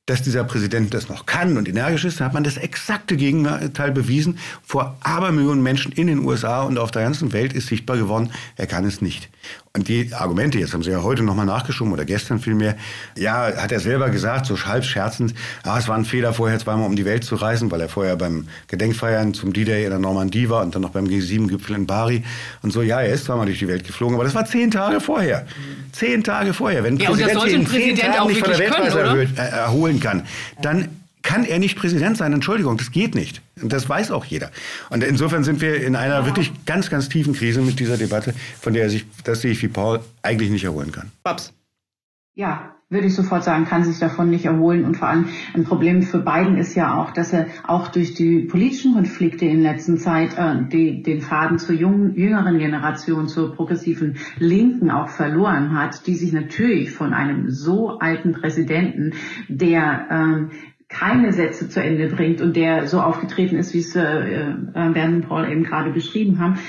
dass dieser Präsident das noch kann und energisch ist, dann hat man das exakte Gegenteil bewiesen. Vor Abermillionen Menschen in den USA und auf der ganzen Welt ist sichtbar geworden, er kann es nicht. Und die Argumente, jetzt haben sie ja heute nochmal nachgeschoben oder gestern vielmehr, ja, hat er selber gesagt, so halb scherzend, es war ein Fehler, vorher zweimal um die Welt zu reisen, weil er vorher beim Gedenkfeiern zum D-Day in der Normandie war und dann noch beim G7-Gipfel in Bari und so, ja, er ist zweimal durch die Welt geflogen, aber das war 10 Tage vorher. 10 Tage vorher. Wenn ein Präsident sich in 10 Tagen nicht von der Weltreise erholen kann, dann kann er nicht Präsident sein. Entschuldigung, das geht nicht. Und das weiß auch jeder. Und insofern sind wir in einer wirklich ganz, ganz tiefen Krise mit dieser Debatte, von der er sich, das sehe ich wie Paul, eigentlich nicht erholen kann. Babs. Ja, würde ich sofort sagen, kann sich davon nicht erholen. Und vor allem ein Problem für Biden ist ja auch, dass er auch durch die politischen Konflikte in letzter Zeit den Faden zur jüngeren Generation, zur progressiven Linken auch verloren hat, die sich natürlich von einem so alten Präsidenten, der keine Sätze zu Ende bringt und der so aufgetreten ist, wie es Bernd und Paul eben gerade beschrieben haben,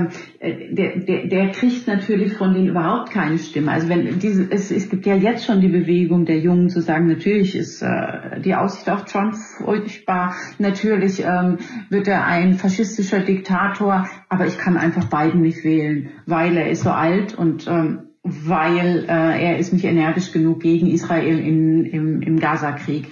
der kriegt natürlich von denen überhaupt keine Stimme. Also es gibt ja jetzt schon die Bewegung der Jungen zu sagen, natürlich ist die Aussicht auf Trump furchtbar, natürlich wird er ein faschistischer Diktator, aber ich kann einfach Biden nicht wählen, weil er ist so alt und weil er ist nicht energisch genug gegen Israel im Gaza-Krieg.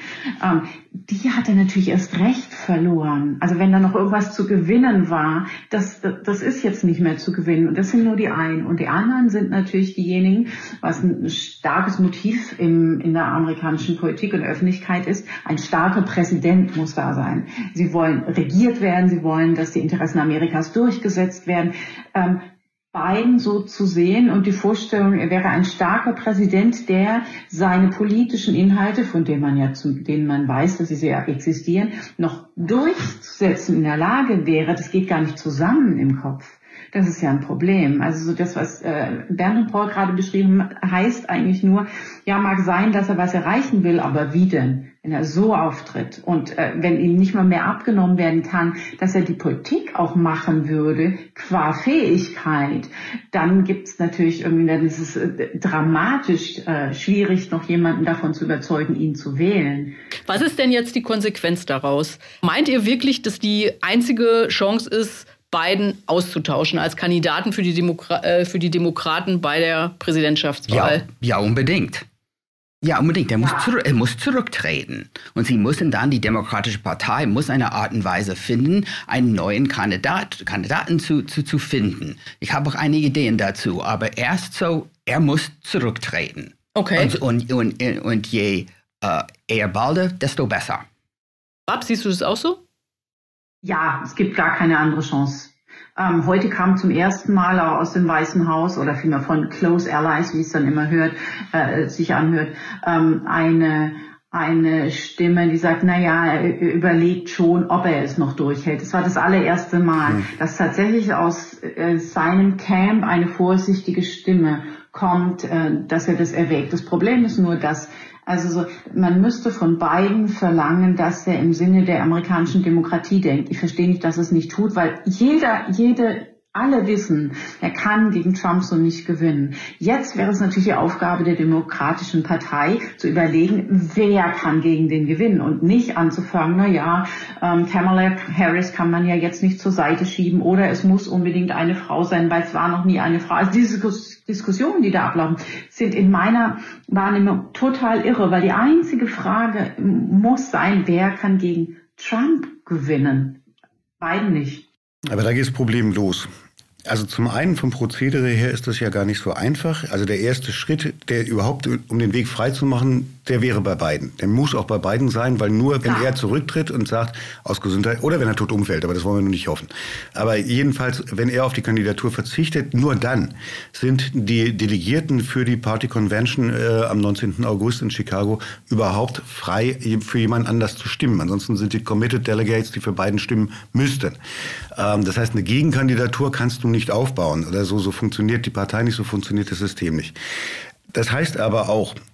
Die hat er natürlich erst recht verloren. Also wenn da noch irgendwas zu gewinnen war, das ist jetzt nicht mehr zu gewinnen. Und das sind nur die einen. Und die anderen sind natürlich diejenigen, was ein starkes Motiv in der amerikanischen Politik und Öffentlichkeit ist, ein starker Präsident muss da sein. Sie wollen regiert werden, sie wollen, dass die Interessen Amerikas durchgesetzt werden. Biden so zu sehen und die Vorstellung, er wäre ein starker Präsident, der seine politischen Inhalte, von denen man weiß, dass sie sehr existieren, noch durchzusetzen in der Lage wäre, das geht gar nicht zusammen im Kopf. Das ist ja ein Problem. Also so das, was Bernd und Paul gerade beschrieben haben, heißt eigentlich nur, ja, mag sein, dass er was erreichen will, aber wie denn? Wenn er so auftritt und wenn ihm nicht mal mehr abgenommen werden kann, dass er die Politik auch machen würde, qua Fähigkeit, dann gibt's natürlich irgendwie, dann ist es dramatisch schwierig, noch jemanden davon zu überzeugen, ihn zu wählen. Was ist denn jetzt die Konsequenz daraus? Meint ihr wirklich, dass die einzige Chance ist, Biden auszutauschen als Kandidaten für die Demokraten bei der Präsidentschaftswahl? Ja, unbedingt. Ja, unbedingt. Er muss zurücktreten. Und sie müssen dann, die Demokratische Partei muss eine Art und Weise finden, einen neuen Kandidaten zu finden. Ich habe auch einige Ideen dazu, aber er muss zurücktreten. Okay. Und je eher bald, desto besser. Babs, siehst du das auch so? Ja, es gibt gar keine andere Chance. Heute kam zum ersten Mal aus dem Weißen Haus oder vielmehr von Close Allies, wie es dann immer sich anhört, eine Stimme, die sagt, er überlegt schon, ob er es noch durchhält. Das war das allererste Mal, dass tatsächlich aus seinem Camp eine vorsichtige Stimme kommt, dass er das erwägt. Das Problem ist nur, dass man müsste von Biden verlangen, dass er im Sinne der amerikanischen Demokratie denkt. Ich verstehe nicht, dass es nicht tut, weil alle wissen, er kann gegen Trump so nicht gewinnen. Jetzt wäre es natürlich die Aufgabe der Demokratischen Partei, zu überlegen, wer kann gegen den gewinnen und nicht anzufangen, Kamala Harris kann man ja jetzt nicht zur Seite schieben oder es muss unbedingt eine Frau sein, weil es war noch nie eine Frau. Also diese Diskussionen, die da ablaufen, sind in meiner Wahrnehmung total irre, weil die einzige Frage muss sein, wer kann gegen Trump gewinnen? Biden nicht. Aber da geht das Problem los. Also zum einen vom Prozedere her ist das ja gar nicht so einfach. Also der erste Schritt, der überhaupt, um den Weg frei zu machen, der wäre bei Biden. Der muss auch bei Biden sein, weil nur wenn er zurücktritt und sagt, aus Gesundheit, oder wenn er tot umfällt, aber das wollen wir nur nicht hoffen. Aber jedenfalls, wenn er auf die Kandidatur verzichtet, nur dann sind die Delegierten für die Party Convention am 19. August in Chicago überhaupt frei, für jemand anders zu stimmen. Ansonsten sind die Committed Delegates, die für Biden stimmen müssten. Das heißt, eine Gegenkandidatur kannst du nicht aufbauen oder so funktioniert die Partei nicht, so funktioniert das System nicht. Das heißt aber auch,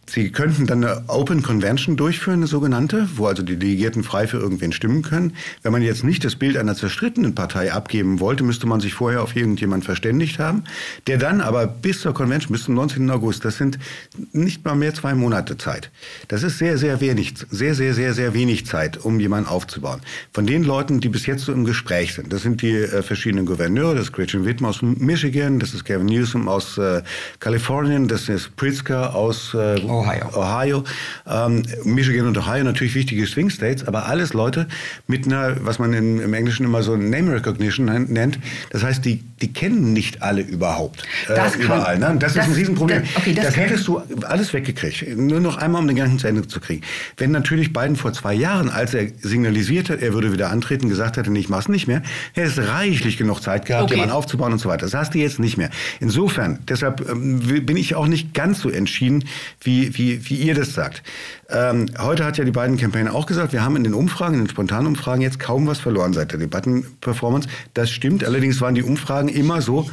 Sie könnten dann eine Open Convention durchführen, eine sogenannte, wo also die Delegierten frei für irgendwen stimmen können. Wenn man jetzt nicht das Bild einer zerstrittenen Partei abgeben wollte, müsste man sich vorher auf irgendjemand verständigt haben, der dann aber bis zur Convention, bis zum 19. August, das sind nicht mal mehr 2 Monate Zeit. Das ist sehr, sehr wenig, sehr wenig Zeit, um jemanden aufzubauen. Von den Leuten, die bis jetzt so im Gespräch sind, das sind die verschiedenen Gouverneure, das ist Gretchen Whitmer aus Michigan, das ist Gavin Newsom aus Kalifornien, das ist Pritzker aus Ohio. Michigan und Ohio natürlich wichtige Swing States, aber alles Leute mit einer, was man im Englischen immer so Name Recognition nennt. Das heißt, die kennen nicht alle überhaupt überall. Ne? Das ist ein Riesenproblem. Das hättest du alles weggekriegt. Nur noch einmal, um den Gedanken zu Ende zu kriegen. Wenn natürlich Biden vor 2 Jahren, als er signalisierte, er würde wieder antreten, gesagt hätte, ich mach's nicht mehr, hätte es reichlich genug Zeit gehabt, jemanden aufzubauen und so weiter. Das hast du jetzt nicht mehr. Insofern, deshalb bin ich auch nicht ganz so entschieden, wie ihr das sagt. Heute hat ja die Biden-Campaign auch gesagt, wir haben in den Umfragen, in den Spontanumfragen jetzt kaum was verloren seit der Debattenperformance. Das stimmt, allerdings waren die Umfragen immer so,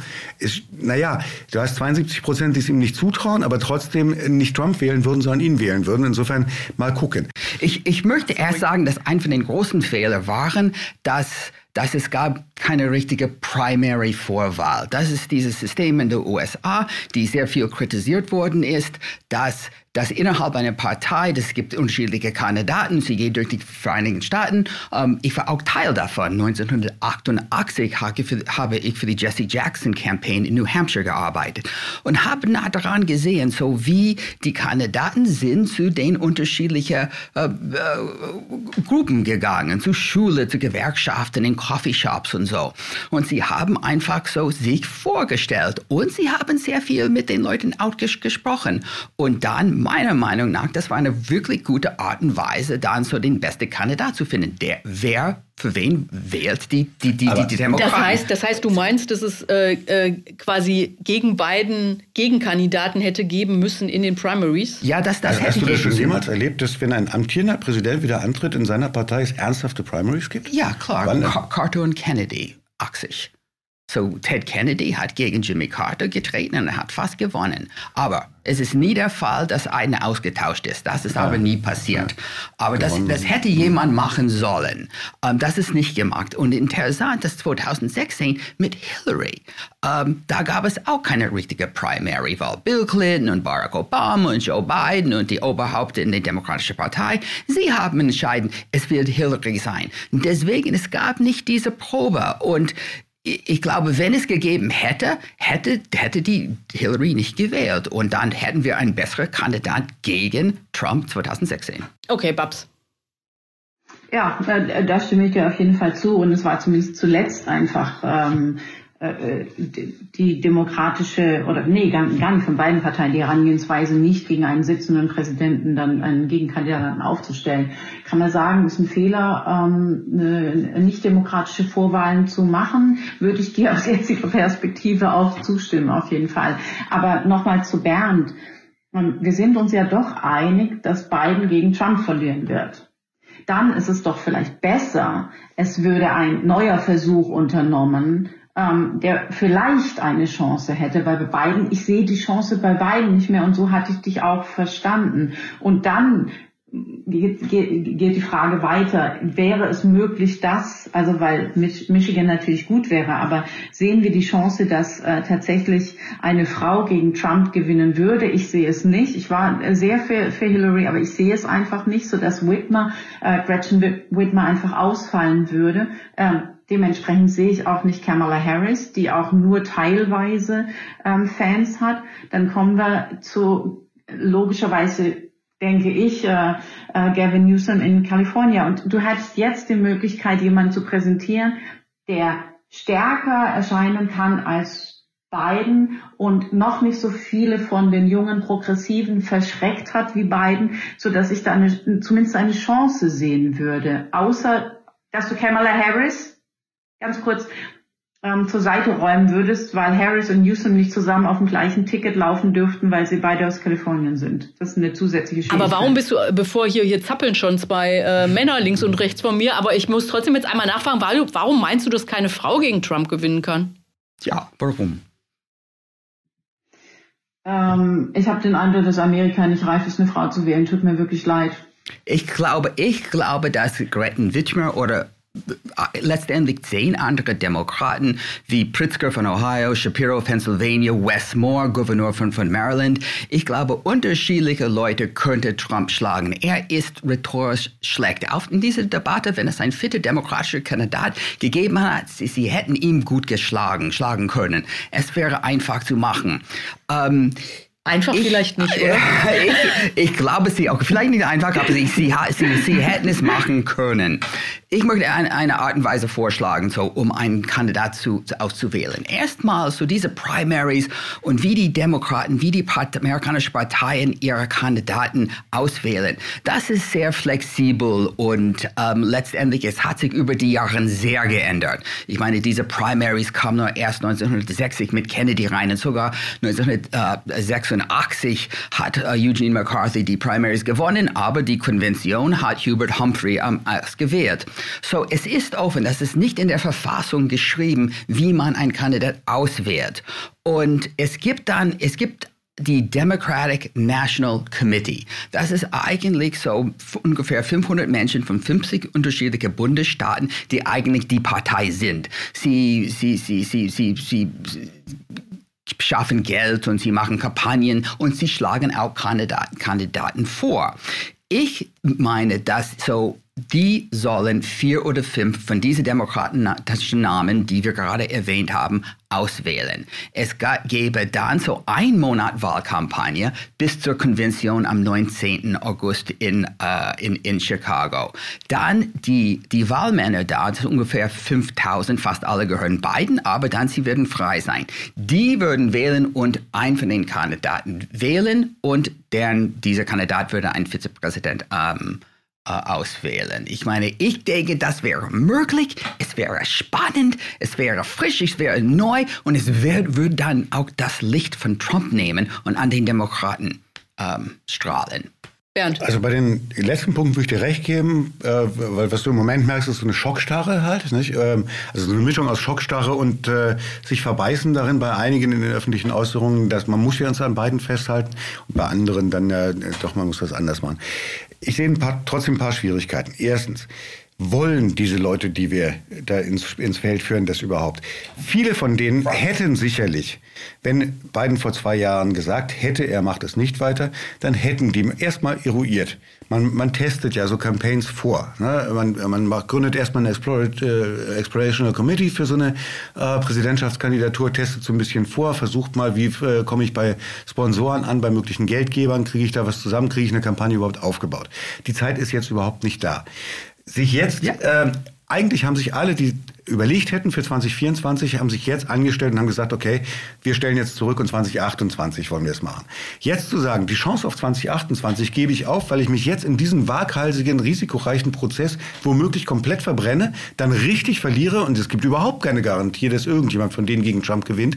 du hast 72%, die es ihm nicht zutrauen, aber trotzdem nicht Trump wählen würden, sondern ihn wählen würden. Insofern mal gucken. Ich möchte erst sagen, dass ein von den großen Fehlern waren, dass es gab keine richtige Primary-Vorwahl. Das ist dieses System in den USA, die sehr viel kritisiert worden ist, dass innerhalb einer Partei, das gibt unterschiedliche Kandidaten, sie gehen durch die Vereinigten Staaten. Ich war auch Teil davon. 1988 habe ich für die Jesse Jackson Campaign in New Hampshire gearbeitet und habe nah daran gesehen, so wie die Kandidaten sind zu den unterschiedlichen Gruppen gegangen, zu Schule, zu Gewerkschaften, in Coffeeshops und so. Und sie haben einfach so sich vorgestellt und sie haben sehr viel mit den Leuten gesprochen. Und dann, meiner Meinung nach, das war eine wirklich gute Art und Weise, dann so den besten Kandidat zu finden. Für wen wählt die Demokraten? Das heißt, du meinst, dass es quasi gegen beiden Gegenkandidaten hätte geben müssen in den Primaries? Ja, das hätte Hast du das schon jemals erlebt, dass wenn ein amtierender Präsident wieder antritt, in seiner Partei es ernsthafte Primaries gibt? Ja, klar. Carter und Kennedy, 80. So, Ted Kennedy hat gegen Jimmy Carter getreten und er hat fast gewonnen. Aber es ist nie der Fall, dass einer ausgetauscht ist. Das ist aber nie passiert. Aber das hätte jemand machen sollen. Das ist nicht gemacht. Und interessant, dass 2016 mit Hillary, da gab es auch keine richtige Primary, weil Bill Clinton und Barack Obama und Joe Biden und die Oberhäupter in der Demokratischen Partei, sie haben entschieden, es wird Hillary sein. Deswegen, es gab nicht diese Probe. Und ich glaube, wenn es gegeben hätte die Hillary nicht gewählt. Und dann hätten wir einen besseren Kandidat gegen Trump 2016. Okay, Babs. Ja, da stimme ich dir auf jeden Fall zu. Und es war zumindest zuletzt einfach die demokratische, gar nicht von beiden Parteien, die Herangehensweise, nicht gegen einen sitzenden Präsidenten dann einen Gegenkandidaten aufzustellen. Kann man sagen, ist ein Fehler, nicht demokratische Vorwahlen zu machen, würde ich dir aus jetziger Perspektive auch zustimmen, auf jeden Fall. Aber nochmal zu Bernd. Wir sind uns ja doch einig, dass Biden gegen Trump verlieren wird. Dann ist es doch vielleicht besser, es würde ein neuer Versuch unternommen, der vielleicht eine Chance hätte, weil bei Biden, ich sehe die Chance bei Biden nicht mehr und so hatte ich dich auch verstanden. Und dann geht die Frage weiter, wäre es möglich, also weil Michigan natürlich gut wäre, aber sehen wir die Chance, dass tatsächlich eine Frau gegen Trump gewinnen würde? Ich sehe es nicht. Ich war sehr für Hillary, aber ich sehe es einfach nicht, so dass Gretchen Whitmer einfach ausfallen würde. Dementsprechend sehe ich auch nicht Kamala Harris, die auch nur teilweise Fans hat. Dann kommen wir zu, logischerweise, denke ich, Gavin Newsom in Kalifornien. Und du hättest jetzt die Möglichkeit, jemanden zu präsentieren, der stärker erscheinen kann als Biden und noch nicht so viele von den jungen Progressiven verschreckt hat wie Biden, sodass ich da zumindest eine Chance sehen würde. Außer, dass du Kamala Harris ganz kurz zur Seite räumen würdest, weil Harris und Newsom nicht zusammen auf dem gleichen Ticket laufen dürften, weil sie beide aus Kalifornien sind. Das ist eine zusätzliche Schwierigkeit. Aber warum bist du, bevor hier zappeln schon 2 Männer links und rechts von mir, aber ich muss trotzdem jetzt einmal nachfragen, warum meinst du, dass keine Frau gegen Trump gewinnen kann? Ja, warum? Ich habe den Eindruck, dass Amerika nicht reif ist, eine Frau zu wählen. Tut mir wirklich leid. Ich glaube, dass Gretchen Whitmer oder letztendlich 10 andere Demokraten wie Pritzker von Ohio, Shapiro, Pennsylvania, Wes Moore, Gouverneur von Maryland. Ich glaube, unterschiedliche Leute könnte Trump schlagen. Er ist rhetorisch schlecht. Auch in dieser Debatte, wenn es ein fitter demokratischer Kandidat gegeben hat, sie hätten ihn gut schlagen können. Es wäre einfach zu machen. Einfach vielleicht nicht, oder? Ich glaube, vielleicht nicht einfach, aber sie hätten es machen können. Ich möchte eine Art und Weise vorschlagen, um einen Kandidat auszuwählen. Erstmal diese Primaries und wie die Demokraten, wie die amerikanischen Parteien ihre Kandidaten auswählen. Das ist sehr flexibel und letztendlich, es hat sich über die Jahre sehr geändert. Ich meine, diese Primaries kamen nur erst 1960 mit Kennedy rein und sogar 1986 hat Eugene McCarthy die Primaries gewonnen, aber die Konvention hat Hubert Humphrey gewählt. So, es ist offen, das ist nicht in der Verfassung geschrieben, wie man einen Kandidat auswählt. Und es gibt die Democratic National Committee. Das ist eigentlich ungefähr 500 Menschen von 50 unterschiedlichen Bundesstaaten, die eigentlich die Partei sind. Sie schaffen Geld und sie machen Kampagnen und sie schlagen auch Kandidaten vor. Ich meine, dass die sollen 4 oder 5 von diesen demokratischen Namen, die wir gerade erwähnt haben, auswählen. Es gäbe dann 1 Monat Wahlkampagne bis zur Konvention am 19. August in Chicago. Dann die Wahlmänner da, das sind ungefähr 5.000, fast alle gehören Biden, aber dann sie werden frei sein. Die würden wählen und einen von den Kandidaten wählen und dieser Kandidat würde einen Vizepräsident auswählen. Ich meine, ich denke, das wäre möglich, es wäre spannend, es wäre frisch, es wäre neu und es würde dann auch das Licht von Trump nehmen und an den Demokraten strahlen. Bernd. Also bei den letzten Punkten würde ich dir recht geben, weil was du im Moment merkst, ist so eine Schockstarre halt, nicht? Also so eine Mischung aus Schockstarre und sich verbeißen darin bei einigen in den öffentlichen Äußerungen, dass man muss ja uns an beiden festhalten und bei anderen dann doch, man muss das anders machen. Ich sehe trotzdem ein paar Schwierigkeiten. Erstens, wollen diese Leute, die wir da ins Feld führen, das überhaupt? Viele von denen hätten sicherlich, wenn Biden vor 2 Jahren gesagt hätte, er macht es nicht weiter, dann hätten die erstmal eruiert. Man testet ja so Campaigns vor. Ne? Man gründet erstmal eine Explorational Committee für so eine Präsidentschaftskandidatur, testet so ein bisschen vor, versucht mal, wie komme ich bei Sponsoren an, bei möglichen Geldgebern, kriege ich da was zusammen, kriege ich eine Kampagne überhaupt aufgebaut. Die Zeit ist jetzt überhaupt nicht da. Eigentlich haben sich alle, die überlegt hätten für 2024, haben sich jetzt angestellt und haben gesagt, okay, wir stellen jetzt zurück und 2028 wollen wir es machen. Jetzt zu sagen, die Chance auf 2028 gebe ich auf, weil ich mich jetzt in diesen waghalsigen, risikoreichen Prozess womöglich komplett verbrenne, dann richtig verliere und es gibt überhaupt keine Garantie, dass irgendjemand von denen gegen Trump gewinnt.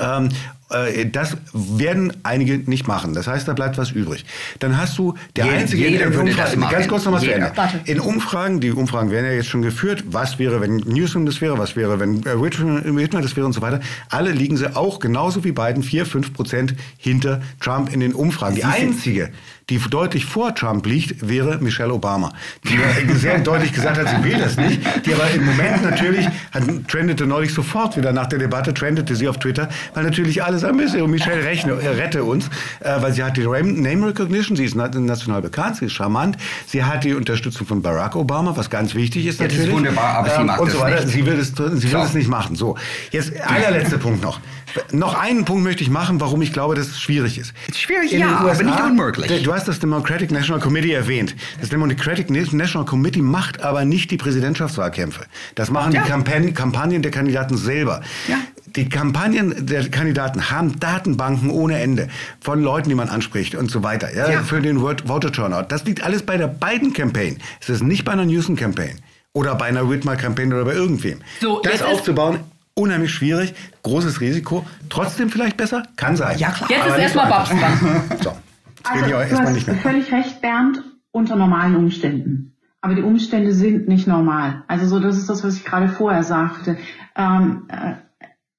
Das werden einige nicht machen. Das heißt, da bleibt was übrig. Dann hast du jeder würde das machen. Ganz kurz noch was zu Ende. In Umfragen, die Umfragen werden ja jetzt schon geführt, was wäre, wenn Newsom das wäre, was wäre, wenn Whitmer das wäre und so weiter. Alle liegen sie auch genauso wie Biden 4-5% hinter Trump in den Umfragen. Die einzige, die deutlich vor Trump liegt, wäre Michelle Obama, die sehr deutlich gesagt hat, sie will das nicht, die aber im Moment natürlich, trendete neulich sofort wieder nach der Debatte, trendete sie auf Twitter, weil natürlich alle sagen, Michelle rette uns, weil sie hat die Name Recognition, sie ist national bekannt, sie ist charmant, sie hat die Unterstützung von Barack Obama, was ganz wichtig ist natürlich. Das ist wunderbar, aber sie macht und so weiter. Nicht. Sie will es nicht machen. So, jetzt allerletzter Punkt noch. Noch einen Punkt möchte ich machen, warum ich glaube, dass es schwierig ist. Schwierig, ja, aber nicht unmöglich. Du hast das Democratic National Committee erwähnt. Das Democratic National Committee macht aber nicht die Präsidentschaftswahlkämpfe. Das machen die Kampagnen der Kandidaten selber. Ja. Die Kampagnen der Kandidaten haben Datenbanken ohne Ende von Leuten, die man anspricht und so weiter. Ja. Für den Voter Turnout. Das liegt alles bei der Biden-Campaign. Es ist nicht bei einer Newsom-Campaign oder bei einer Whitmer-Campaign oder bei irgendwem. So, das aufzubauen, unheimlich schwierig, großes Risiko. Trotzdem vielleicht besser? Kann sein. Ja, klar. Jetzt ist erstmal Babs dran. So, du hast völlig recht, Bernd, unter normalen Umständen. Aber die Umstände sind nicht normal. Also so, das ist das, was ich gerade vorher sagte.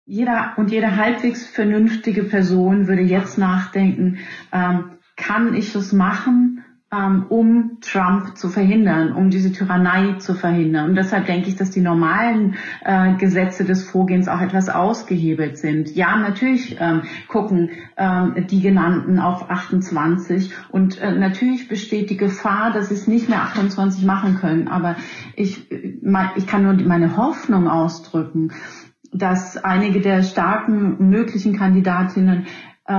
jede halbwegs vernünftige Person würde jetzt nachdenken, kann ich es machen, um Trump zu verhindern, um diese Tyrannei zu verhindern. Und deshalb denke ich, dass die normalen Gesetze des Vorgehens auch etwas ausgehebelt sind. Ja, natürlich gucken die Genannten auf 28 und natürlich besteht die Gefahr, dass sie es nicht mehr 28 machen können. Aber ich kann nur meine Hoffnung ausdrücken, dass einige der starken möglichen Kandidatinnen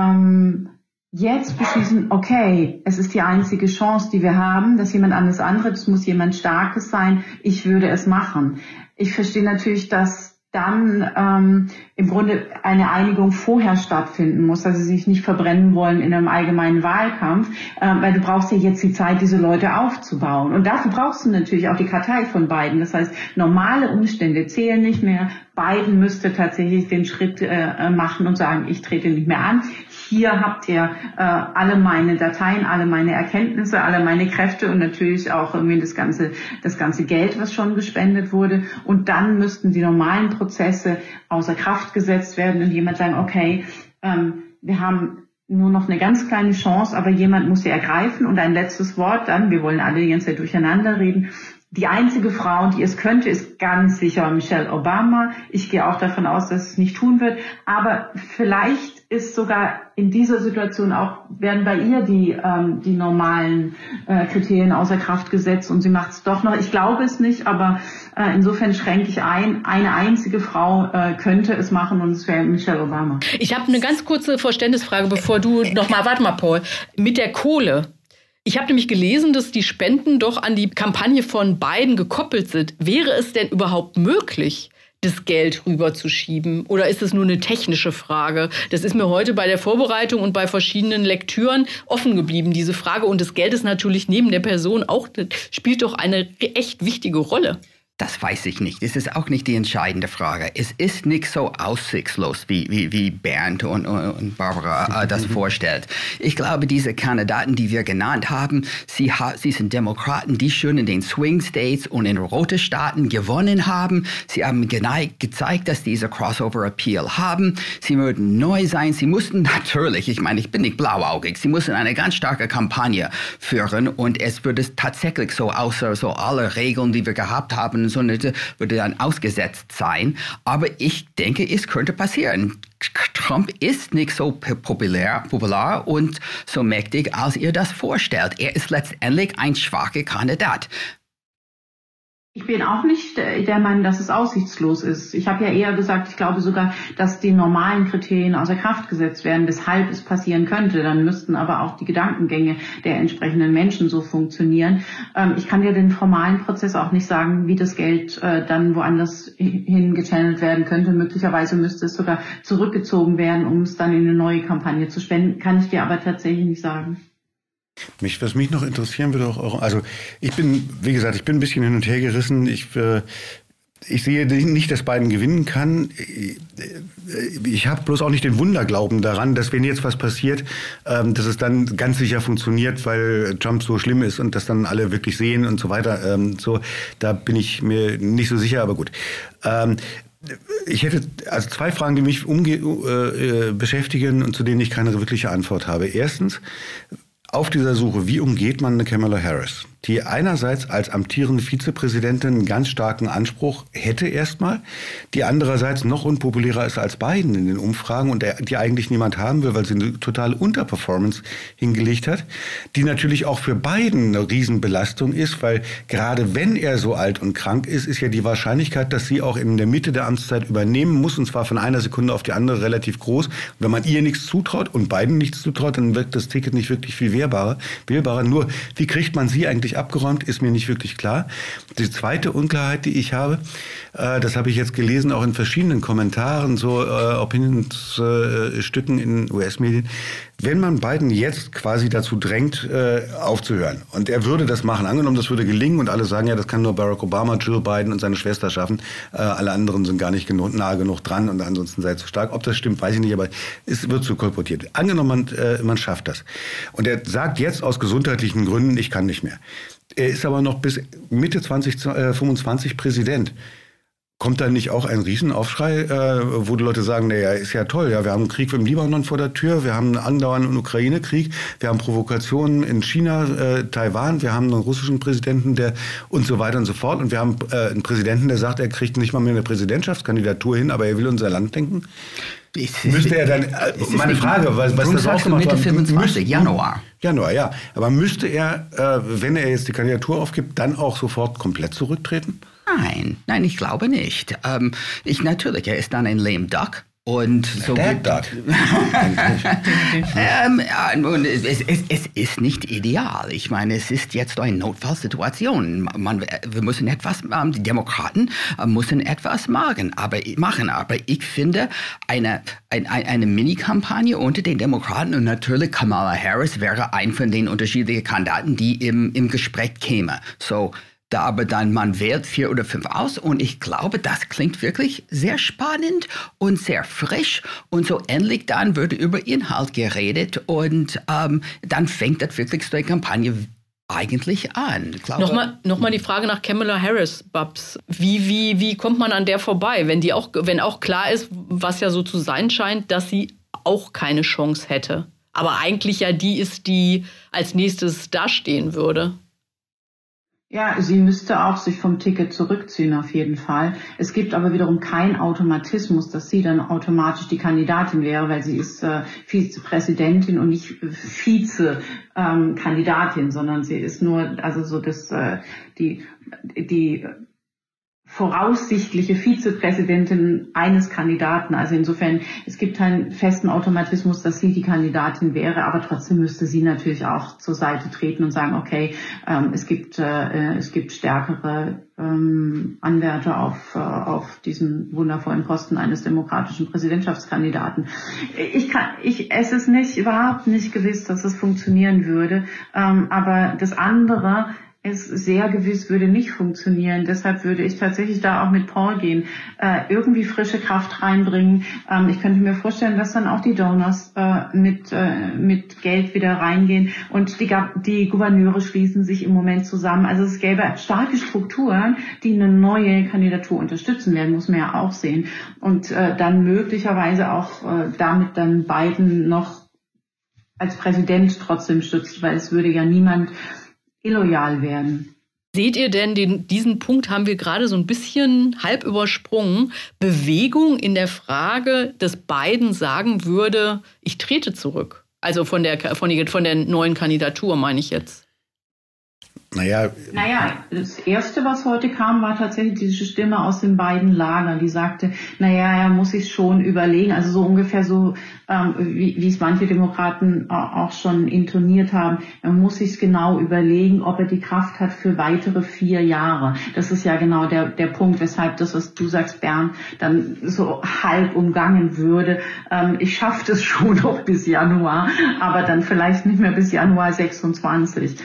jetzt beschließen, okay, es ist die einzige Chance, die wir haben, dass jemand anderes antritt, es muss jemand Starkes sein, ich würde es machen. Ich verstehe natürlich, dass dann im Grunde eine Einigung vorher stattfinden muss, dass sie sich nicht verbrennen wollen in einem allgemeinen Wahlkampf, weil du brauchst ja jetzt die Zeit, diese Leute aufzubauen. Und dafür brauchst du natürlich auch die Kartei von Biden. Das heißt, normale Umstände zählen nicht mehr. Biden müsste tatsächlich den Schritt machen und sagen, ich trete nicht mehr an. Hier habt ihr alle meine Dateien, alle meine Erkenntnisse, alle meine Kräfte und natürlich auch irgendwie das ganze Geld, was schon gespendet wurde. Und dann müssten die normalen Prozesse außer Kraft gesetzt werden und jemand sagen, okay, wir haben nur noch eine ganz kleine Chance, aber jemand muss sie ergreifen. Und ein letztes Wort dann, wir wollen alle die ganze Zeit durcheinander reden. Die einzige Frau, die es könnte, ist ganz sicher Michelle Obama. Ich gehe auch davon aus, dass es nicht tun wird. Aber vielleicht ist sogar in dieser Situation werden bei ihr die normalen Kriterien außer Kraft gesetzt und sie macht es doch noch. Ich glaube es nicht, aber insofern schränke ich ein. Eine einzige Frau könnte es machen und es wäre Michelle Obama. Ich habe eine ganz kurze Verständnisfrage, bevor du warte mal, Paul, mit der Kohle. Ich habe nämlich gelesen, dass die Spenden doch an die Kampagne von Biden gekoppelt sind. Wäre es denn überhaupt möglich, das Geld rüberzuschieben? Oder ist es nur eine technische Frage? Das ist mir heute bei der Vorbereitung und bei verschiedenen Lektüren offen geblieben, diese Frage. Und das Geld ist natürlich neben der Person auch, spielt doch eine echt wichtige Rolle. Das weiß ich nicht. Es ist auch nicht die entscheidende Frage. Es ist nicht so aussichtslos, wie Bernd und Barbara das vorstellt. Ich glaube, diese Kandidaten, die wir genannt haben, sie sind Demokraten, die schon in den Swing States und in rote Staaten gewonnen haben. Sie haben gezeigt, dass diese Crossover-Appeal haben. Sie würden neu sein. Sie mussten natürlich, ich meine, ich bin nicht blauäugig, sie mussten eine ganz starke Kampagne führen und es würde tatsächlich so außer so alle Regeln, die wir gehabt haben, so würde dann ausgesetzt sein. Aber ich denke, es könnte passieren. Trump ist nicht so populär und so mächtig, als ihr das vorstellt. Er ist letztendlich ein schwacher Kandidat. Ich bin auch nicht der Meinung, dass es aussichtslos ist. Ich habe ja eher gesagt, ich glaube sogar, dass die normalen Kriterien außer Kraft gesetzt werden, weshalb es passieren könnte. Dann müssten aber auch die Gedankengänge der entsprechenden Menschen so funktionieren. Ich kann dir den formalen Prozess auch nicht sagen, wie das Geld dann woanders hin gechannelt werden könnte. Möglicherweise müsste es sogar zurückgezogen werden, um es dann in eine neue Kampagne zu spenden. Kann ich dir aber tatsächlich nicht sagen. Was mich noch interessieren würde, also ich bin ein bisschen hin und her gerissen. Ich sehe nicht, dass Biden gewinnen kann. Ich habe bloß auch nicht den Wunderglauben daran, dass wenn jetzt was passiert, dass es dann ganz sicher funktioniert, weil Trump so schlimm ist und das dann alle wirklich sehen und so weiter. Da bin ich mir nicht so sicher, aber gut. Ich hätte also zwei Fragen, die mich beschäftigen und zu denen ich keine wirkliche Antwort habe. Erstens, auf dieser Suche, wie umgeht man eine Kamala Harris, die einerseits als amtierende Vizepräsidentin einen ganz starken Anspruch hätte erstmal, die andererseits noch unpopulärer ist als Biden in den Umfragen und die eigentlich niemand haben will, weil sie eine totale Unterperformance hingelegt hat, die natürlich auch für Biden eine Riesenbelastung ist, weil gerade wenn er so alt und krank ist, ist ja die Wahrscheinlichkeit, dass sie auch in der Mitte der Amtszeit übernehmen muss, und zwar von einer Sekunde auf die andere relativ groß. Und wenn man ihr nichts zutraut und Biden nichts zutraut, dann wirkt das Ticket nicht wirklich viel wählbarer. Nur, wie kriegt man sie eigentlich abgeräumt, ist mir nicht wirklich klar. Die zweite Unklarheit, die ich habe, das habe ich jetzt gelesen, auch in verschiedenen Kommentaren, so Opinionsstücken in US-Medien, wenn man Biden jetzt quasi dazu drängt, aufzuhören, und er würde das machen, angenommen, das würde gelingen und alle sagen, ja, das kann nur Barack Obama, Jill Biden und seine Schwester schaffen, alle anderen sind gar nicht nahe genug dran und ansonsten sei es zu stark. Ob das stimmt, weiß ich nicht, aber es wird so kolportiert. Angenommen, man schafft das. Und er sagt jetzt aus gesundheitlichen Gründen, ich kann nicht mehr. Er ist aber noch bis Mitte 2025 Präsident. Kommt da nicht auch ein Riesenaufschrei, wo die Leute sagen, naja, ist ja toll, ja, wir haben einen Krieg im Libanon vor der Tür, wir haben einen andauernden Ukraine-Krieg, wir haben Provokationen in China, Taiwan, wir haben einen russischen Präsidenten, der und so weiter und so fort. Und wir haben einen Präsidenten, der sagt, er kriegt nicht mal mehr eine Präsidentschaftskandidatur hin, aber er will unser Land denken. Müsste er dann, meine Frage, was das ausgemacht Mitte 25, Januar. Januar, ja. Aber müsste er, wenn er jetzt die Kandidatur aufgibt, dann auch sofort komplett zurücktreten? Nein, ich glaube nicht. Natürlich, er ist dann ein lame duck. Und so Duck. Es ist nicht ideal. Ich meine, es ist jetzt eine Notfallsituation. Wir müssen etwas, die Demokraten müssen etwas machen. Aber ich finde, eine Mini-Kampagne unter den Demokraten und natürlich Kamala Harris wäre ein von den unterschiedlichen Kandidaten, die im Gespräch käme. So. Da aber dann man wählt 4 oder 5 aus und ich glaube, das klingt wirklich sehr spannend und sehr frisch und so endlich dann wird über Inhalt geredet und dann fängt das wirklich so eine Kampagne eigentlich an. Nochmal die Frage nach Kamala Harris, Babs. Wie kommt man an der vorbei, wenn auch klar ist, was ja so zu sein scheint, dass sie auch keine Chance hätte, aber eigentlich ja die ist, die als nächstes dastehen würde? Ja, sie müsste auch sich vom Ticket zurückziehen auf jeden Fall. Es gibt aber wiederum keinen Automatismus, dass sie dann automatisch die Kandidatin wäre, weil sie ist Vizepräsidentin und nicht Vize-Kandidatin, sondern sie ist nur die voraussichtliche Vizepräsidentin eines Kandidaten. Also insofern, es gibt keinen festen Automatismus, dass sie die Kandidatin wäre, aber trotzdem müsste sie natürlich auch zur Seite treten und sagen, okay, es gibt stärkere Anwärter auf diesen wundervollen Posten eines demokratischen Präsidentschaftskandidaten. Es ist überhaupt nicht gewiss, dass es funktionieren würde, aber das andere ist sehr gewiss, würde nicht funktionieren. Deshalb würde ich tatsächlich da auch mit Paul gehen, irgendwie frische Kraft reinbringen. Ich könnte mir vorstellen, dass dann auch die Donors mit Geld wieder reingehen und die Gouverneure schließen sich im Moment zusammen. Also es gäbe starke Strukturen, die eine neue Kandidatur unterstützen werden, muss man ja auch sehen. Und dann möglicherweise auch damit dann Biden noch als Präsident trotzdem stützt, weil es würde ja niemand illoyal werden. Seht ihr denn, diesen Punkt haben wir gerade so ein bisschen halb übersprungen, Bewegung in der Frage, dass Biden sagen würde, ich trete zurück? Also von der neuen Kandidatur meine ich jetzt. Naja, das Erste, was heute kam, war tatsächlich diese Stimme aus den beiden Lagern, die sagte, er muss sich schon überlegen, also so ungefähr so, wie es manche Demokraten auch schon intoniert haben, er muss sich genau überlegen, ob er die Kraft hat für weitere 4 Jahre. Das ist ja genau der Punkt, weshalb das, was du sagst, Bernd, dann so halb umgangen würde. Ich schaffe das schon noch bis Januar, aber dann vielleicht nicht mehr bis Januar 26.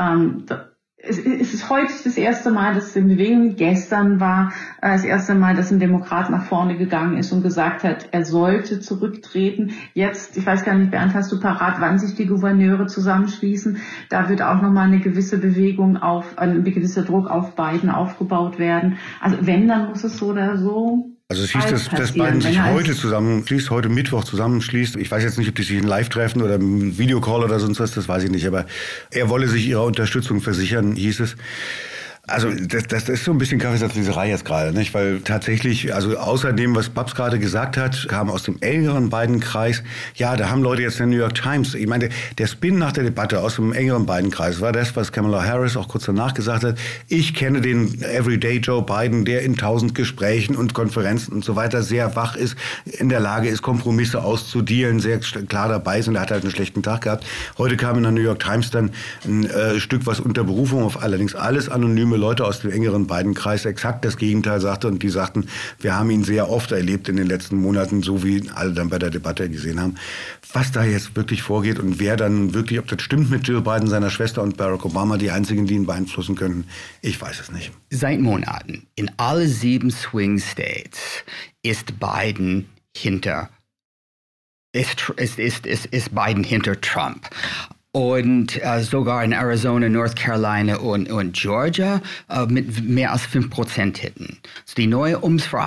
Es ist heute das erste Mal, dass es in Bewegung, gestern war das erste Mal, dass ein Demokrat nach vorne gegangen ist und gesagt hat, er sollte zurücktreten. Jetzt, ich weiß gar nicht, Bernd, hast du parat, wann sich die Gouverneure zusammenschließen? Da wird auch nochmal eine gewisse Bewegung ein gewisser Druck auf Biden aufgebaut werden. Also wenn, dann muss es so oder so. Also es hieß, dass Biden sich heute Mittwoch zusammenschließt. Ich weiß jetzt nicht, ob die sich in Live treffen oder im Videocall oder sonst was, das weiß ich nicht. Aber er wolle sich ihrer Unterstützung versichern, hieß es. Also das ist so ein bisschen Kaffeesatzleserei jetzt gerade, nicht? Weil tatsächlich, also außer dem, was Babs gerade gesagt hat, kam aus dem engeren Biden-Kreis, ja, da haben Leute jetzt in der New York Times, ich meine, der Spin nach der Debatte aus dem engeren Biden-Kreis war das, was Kamala Harris auch kurz danach gesagt hat, ich kenne den Everyday Joe Biden, der in 1000 Gesprächen und Konferenzen und so weiter sehr wach ist, in der Lage ist, Kompromisse auszudealen, sehr klar dabei ist und er hat halt einen schlechten Tag gehabt. Heute kam in der New York Times dann ein Stück, was unter Berufung auf allerdings alles anonyme Leute aus dem engeren Biden-Kreis exakt das Gegenteil sagte und die sagten, wir haben ihn sehr oft erlebt in den letzten Monaten, so wie alle dann bei der Debatte gesehen haben, was da jetzt wirklich vorgeht und wer dann wirklich, ob das stimmt mit Jill Biden, seiner Schwester und Barack Obama, die einzigen, die ihn beeinflussen können, ich weiß es nicht. Seit Monaten in alle 7 Swing States ist Biden hinter Biden hinter Trump. und sogar in Arizona, North Carolina und Georgia mit mehr als 5% hätten. Also die neuen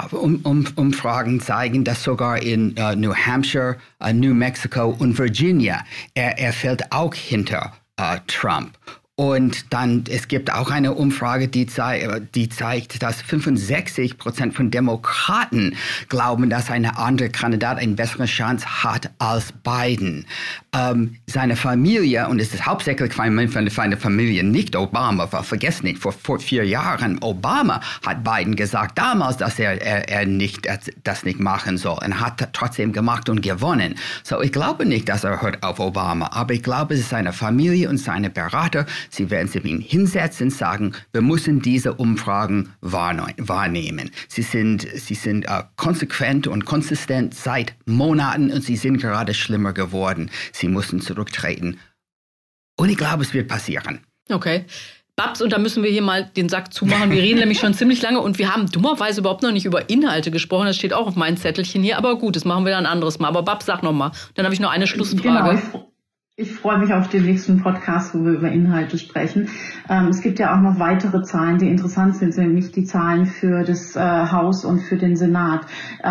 Umfragen zeigen, dass sogar in New Hampshire, New Mexico und Virginia er fällt auch hinter Trump. Und dann, es gibt auch eine Umfrage, die zeigt, dass 65% von Demokraten glauben, dass ein anderer Kandidat eine bessere Chance hat als Biden. Seine Familie, und es ist hauptsächlich von der Familie, nicht Obama, weil vergesst nicht, vor 4 Jahren, Obama hat Biden gesagt damals, dass er das nicht machen soll, und hat trotzdem gemacht und gewonnen. So, ich glaube nicht, dass er hört auf Obama, aber ich glaube, es ist seine Familie und seine Berater. Sie werden sich mit ihm hinsetzen und sagen, wir müssen diese Umfragen wahrnehmen. Sie sind konsequent und konsistent seit Monaten und sie sind gerade schlimmer geworden. Sie müssen zurücktreten. Und ich glaube, es wird passieren. Okay. Babs, und da müssen wir hier mal den Sack zumachen. Wir reden nämlich schon ziemlich lange und wir haben dummerweise überhaupt noch nicht über Inhalte gesprochen. Das steht auch auf meinem Zettelchen hier. Aber gut, das machen wir dann ein anderes Mal. Aber Babs, sag noch mal. Dann habe ich noch eine Schlussfrage. Genau. Ich freue mich auf den nächsten Podcast, wo wir über Inhalte sprechen. Es gibt ja auch noch weitere Zahlen, die interessant sind, nämlich die Zahlen für das Haus und für den Senat.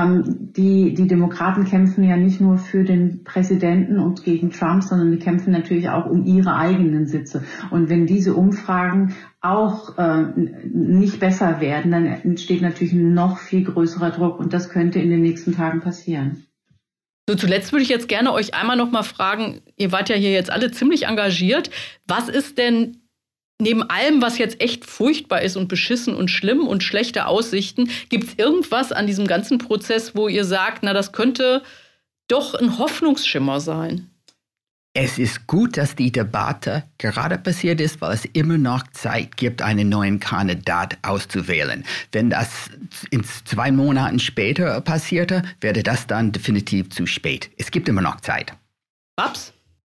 Die Demokraten kämpfen ja nicht nur für den Präsidenten und gegen Trump, sondern die kämpfen natürlich auch um ihre eigenen Sitze. Und wenn diese Umfragen auch nicht besser werden, dann entsteht natürlich ein noch viel größerer Druck und das könnte in den nächsten Tagen passieren. So, zuletzt würde ich jetzt gerne euch einmal noch mal fragen, ihr wart ja hier jetzt alle ziemlich engagiert. Was ist denn neben allem, was jetzt echt furchtbar ist und beschissen und schlimm und schlechte Aussichten, gibt es irgendwas an diesem ganzen Prozess, wo ihr sagt, na, das könnte doch ein Hoffnungsschimmer sein? Es ist gut, dass die Debatte gerade passiert ist, weil es immer noch Zeit gibt, einen neuen Kandidat auszuwählen. Wenn das in 2 Monaten später passierte, wäre das dann definitiv zu spät. Es gibt immer noch Zeit. Babs?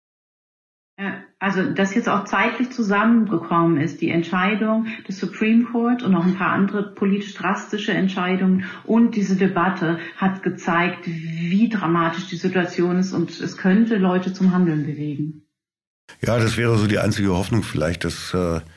Also, dass jetzt auch zeitlich zusammengekommen ist, die Entscheidung des Supreme Court und noch ein paar andere politisch drastische Entscheidungen und diese Debatte hat gezeigt, wie dramatisch die Situation ist und es könnte Leute zum Handeln bewegen. Ja, das wäre so die einzige Hoffnung vielleicht, dass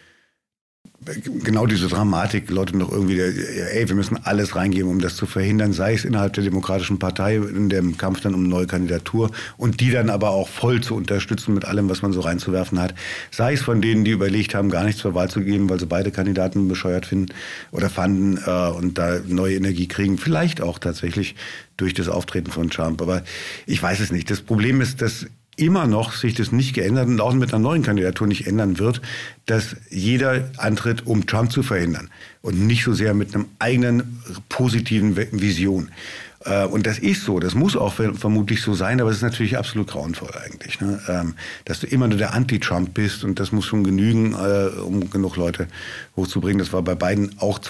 genau diese Dramatik, Leute noch irgendwie, wir müssen alles reingeben, um das zu verhindern, sei es innerhalb der Demokratischen Partei in dem Kampf dann um eine neue Kandidatur und die dann aber auch voll zu unterstützen mit allem, was man so reinzuwerfen hat, sei es von denen, die überlegt haben, gar nichts zur Wahl zu geben, weil sie beide Kandidaten bescheuert finden oder fanden und da neue Energie kriegen, vielleicht auch tatsächlich durch das Auftreten von Trump, aber ich weiß es nicht. Das Problem ist, dass immer noch sich das nicht geändert und auch mit einer neuen Kandidatur nicht ändern wird, dass jeder antritt, um Trump zu verhindern und nicht so sehr mit einem eigenen positiven Vision. Und das ist so, das muss auch vermutlich so sein, aber es ist natürlich absolut grauenvoll eigentlich, ne? Dass du immer nur der Anti-Trump bist und das muss schon genügen, um genug Leute hochzubringen. Das war bei Biden auch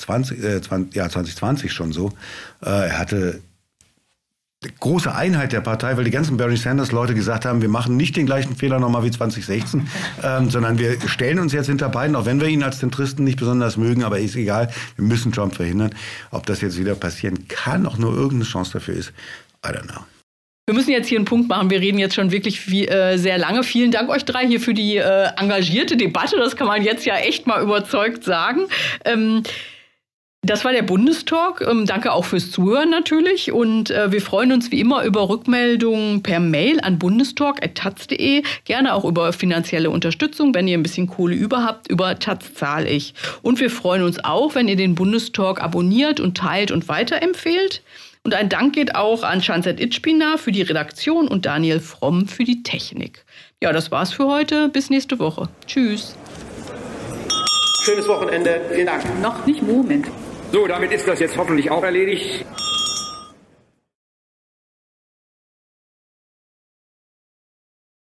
2020 schon so. Er hatte große Einheit der Partei, weil die ganzen Bernie Sanders-Leute gesagt haben, wir machen nicht den gleichen Fehler nochmal wie 2016, sondern wir stellen uns jetzt hinter Biden, auch wenn wir ihn als Zentristen nicht besonders mögen, aber ist egal, wir müssen Trump verhindern. Ob das jetzt wieder passieren kann, auch nur irgendeine Chance dafür ist, I don't know. Wir müssen jetzt hier einen Punkt machen. Wir reden jetzt schon wirklich sehr lange. Vielen Dank euch 3 hier für die engagierte Debatte. Das kann man jetzt ja echt mal überzeugt sagen. Das war der Bundestalk. Danke auch fürs Zuhören natürlich. Und wir freuen uns wie immer über Rückmeldungen per Mail an bundestalk@taz.de. Gerne auch über finanzielle Unterstützung. Wenn ihr ein bisschen Kohle über habt, über Taz zahle ich. Und wir freuen uns auch, wenn ihr den Bundestalk abonniert und teilt und weiterempfehlt. Und ein Dank geht auch an Şanset Itschpina für die Redaktion und Daniel Fromm für die Technik. Ja, das war's für heute. Bis nächste Woche. Tschüss. Schönes Wochenende. Vielen Dank. Noch nicht, Moment. So, damit ist das jetzt hoffentlich auch erledigt.